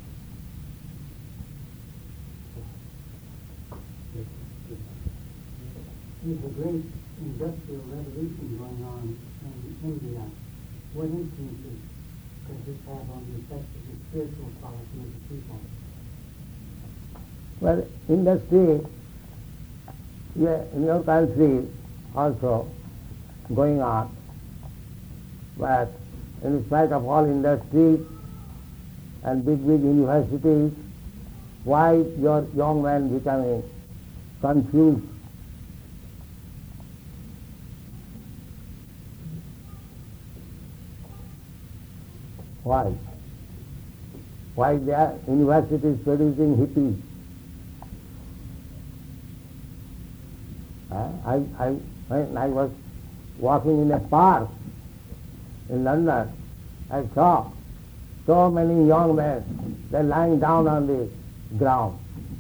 There's a great industrial revolution going on in India. What influences does this have on the effect of the spiritual quality of the people? Well, industry, yeah, in your country also going on, but in spite of all industries and big, big universities, why your young man becoming confused? Why? Why they are universities producing hippies? Uh, I, I, when I was walking in a park in London, I saw so many young men, they're lying down on the ground.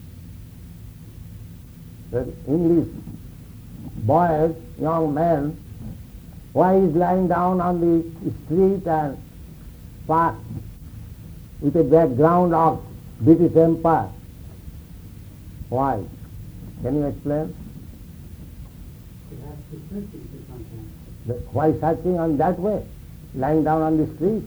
The English boys, young men, why is lying down on the street and park with a background of British Empire? Why? Can you explain? Perhaps the searching for something. The, why searching on that way? Lying down on the street?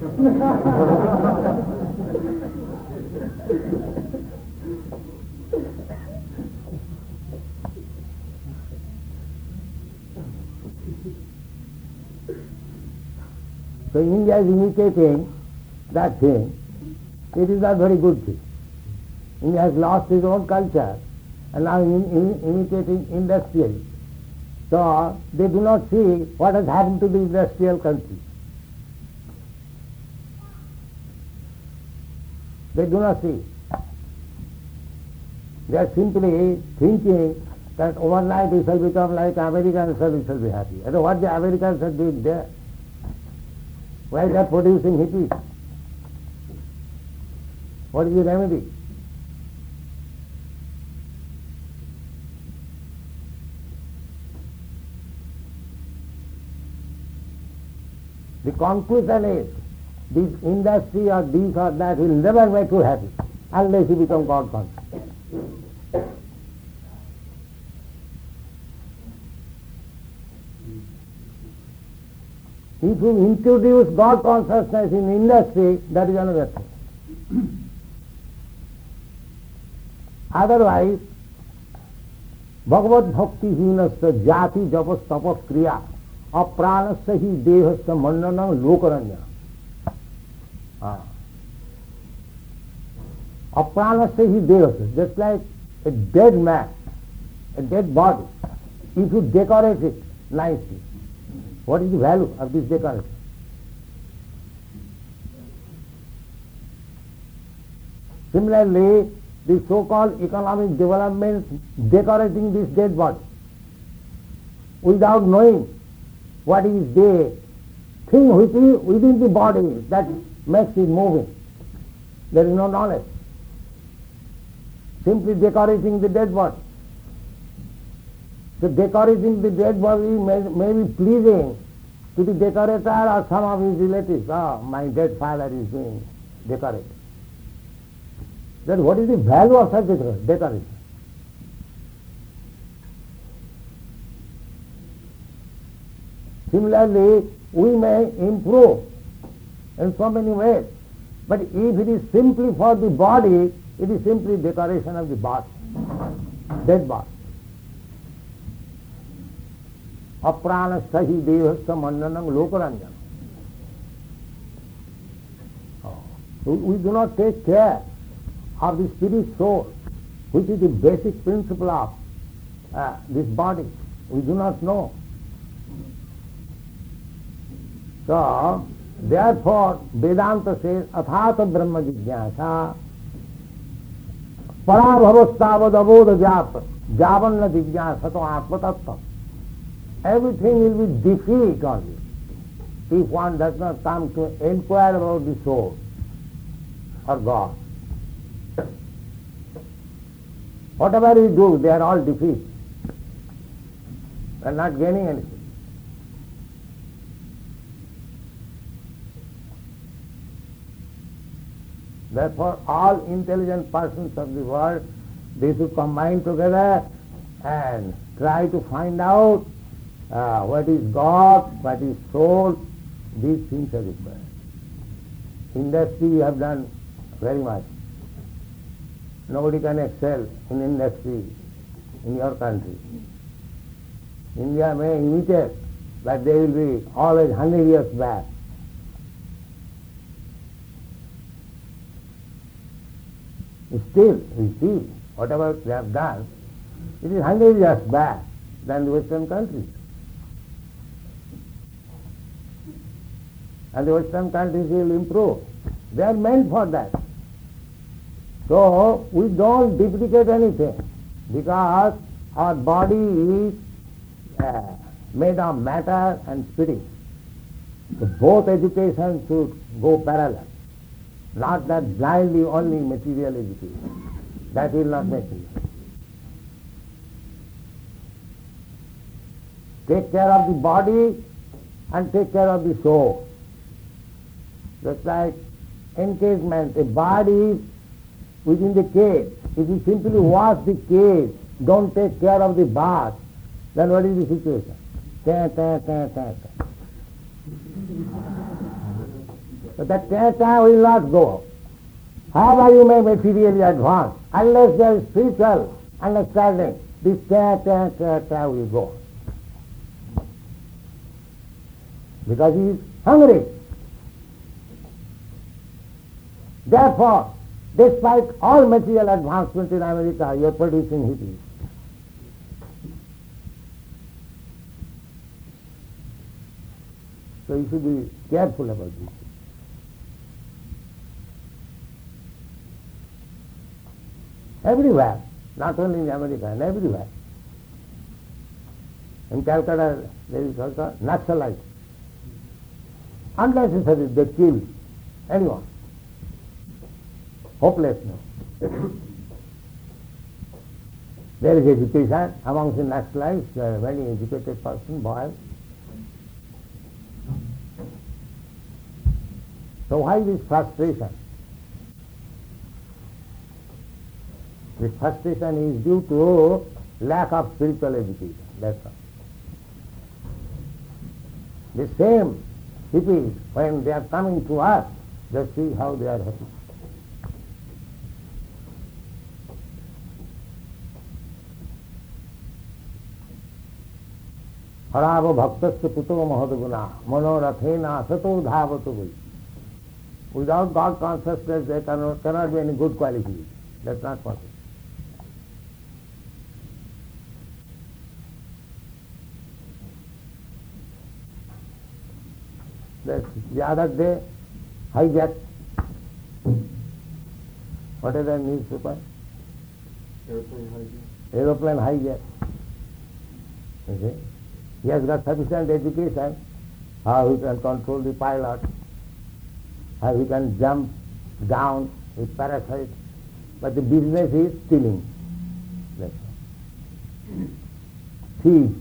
So India is imitating that thing. It is a very good thing. India has lost its own culture and now in, in, imitating industrial. So they do not see what has happened to the industrial country. They do not see. They are simply thinking that overnight we shall become like Americans and we shall be happy. And what the Americans are doing there? Why they are producing hippies? What is the remedy? The conclusion is, this industry or this or that will never make you happy unless you become God conscious. If you introduce God consciousness in industry, that is another thing. Otherwise, Bhagavad Bhakti Hinasya Jati Japas Tapas Kriya Apranasya hi Dehasya Mandana Lokaranya. Apranasya hi Dehasya, just like a dead man, a dead body. If you decorate it nicely, what is the value of this decoration? Similarly, the so-called economic development decorating this dead body without knowing what is the thing within, within the body that makes it moving. There is no knowledge. Simply decorating the dead body. So decorating the dead body may, may be pleasing to the decorator or some of his relatives. Oh, my dead father is being decorated. Then what is the value of such decoration? Similarly, we may improve in so many ways, but if it is simply for the body, it is simply decoration of the body, dead body. Apranastha devasya mandanam lokaranjanam. We, we do not take care of the spirit soul, which is the basic principle of uh, this body. We do not know. So, therefore, Vedanta says, athata brahma jigyasa parabhavastavad abodha jata javanna jigyasa to atma tattva. Everything will be defeat only if one does not come to inquire about the soul or God. Whatever we do, they are all defeat. We are not gaining anything. Therefore, all intelligent persons of the world, they should combine together and try to find out uh, what is God, what is soul. These things are required. Industry you have done very much. Nobody can excel in industry in your country. India may imitate, but they will be always hundred years back. Still, we see, whatever they have done, it is hundred years back than the Western countries. And the Western countries will improve. They are meant for that. So, we don't duplicate anything, because our body is uh, made of matter and spirit. So both education should go parallel. Not that blindly only material education. That will not make you. Take care of the body and take care of the soul. Just like encasement, a body is within the cage. If you simply wash the cage, don't take care of the bath, then what is the situation? Ta, ta, ta, ta, ta. So that ta, ta will not go. However you may materially advance, unless there is spiritual understanding, this ta, ta, ta, ta will go. Because he is hungry. Therefore, despite all material advancement in America, you are producing hippies. So you should be careful about this. Everywhere, not only in America, and everywhere. In Calcutta, there is also Naxalites. Unnecessary, they kill anyone. Hopelessness. There is education amongst the Naxalites, a very educated person, boy. So why this frustration? This frustration is due to lack of spiritual education, that's all. The same hippies, when they are coming to us, just see how they are happy. Harava bhaktasya puto mahadguna manorathena sato dhavato vai. Without God consciousness, there cannot, cannot be any good qualification. That's not possible. That's the other day, hijacked What is the newspaper? Airplane hijack. Aeroplane hijack. Okay. He has got sufficient education, how he can control the pilot, how he can jump down with parachute, but the business is stealing. That's all. Thieves.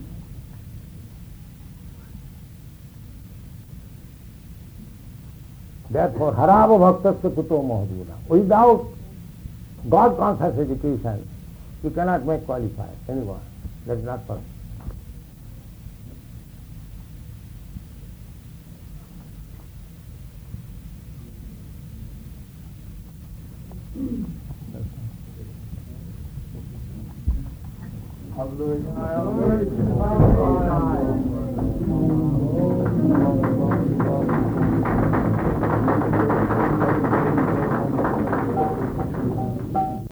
Therefore, harava bhaktasya kuto mahadura. Without God conscious education, you cannot make qualified anyone. That is not possible. Hallelujah. Hallelujah. Hallelujah.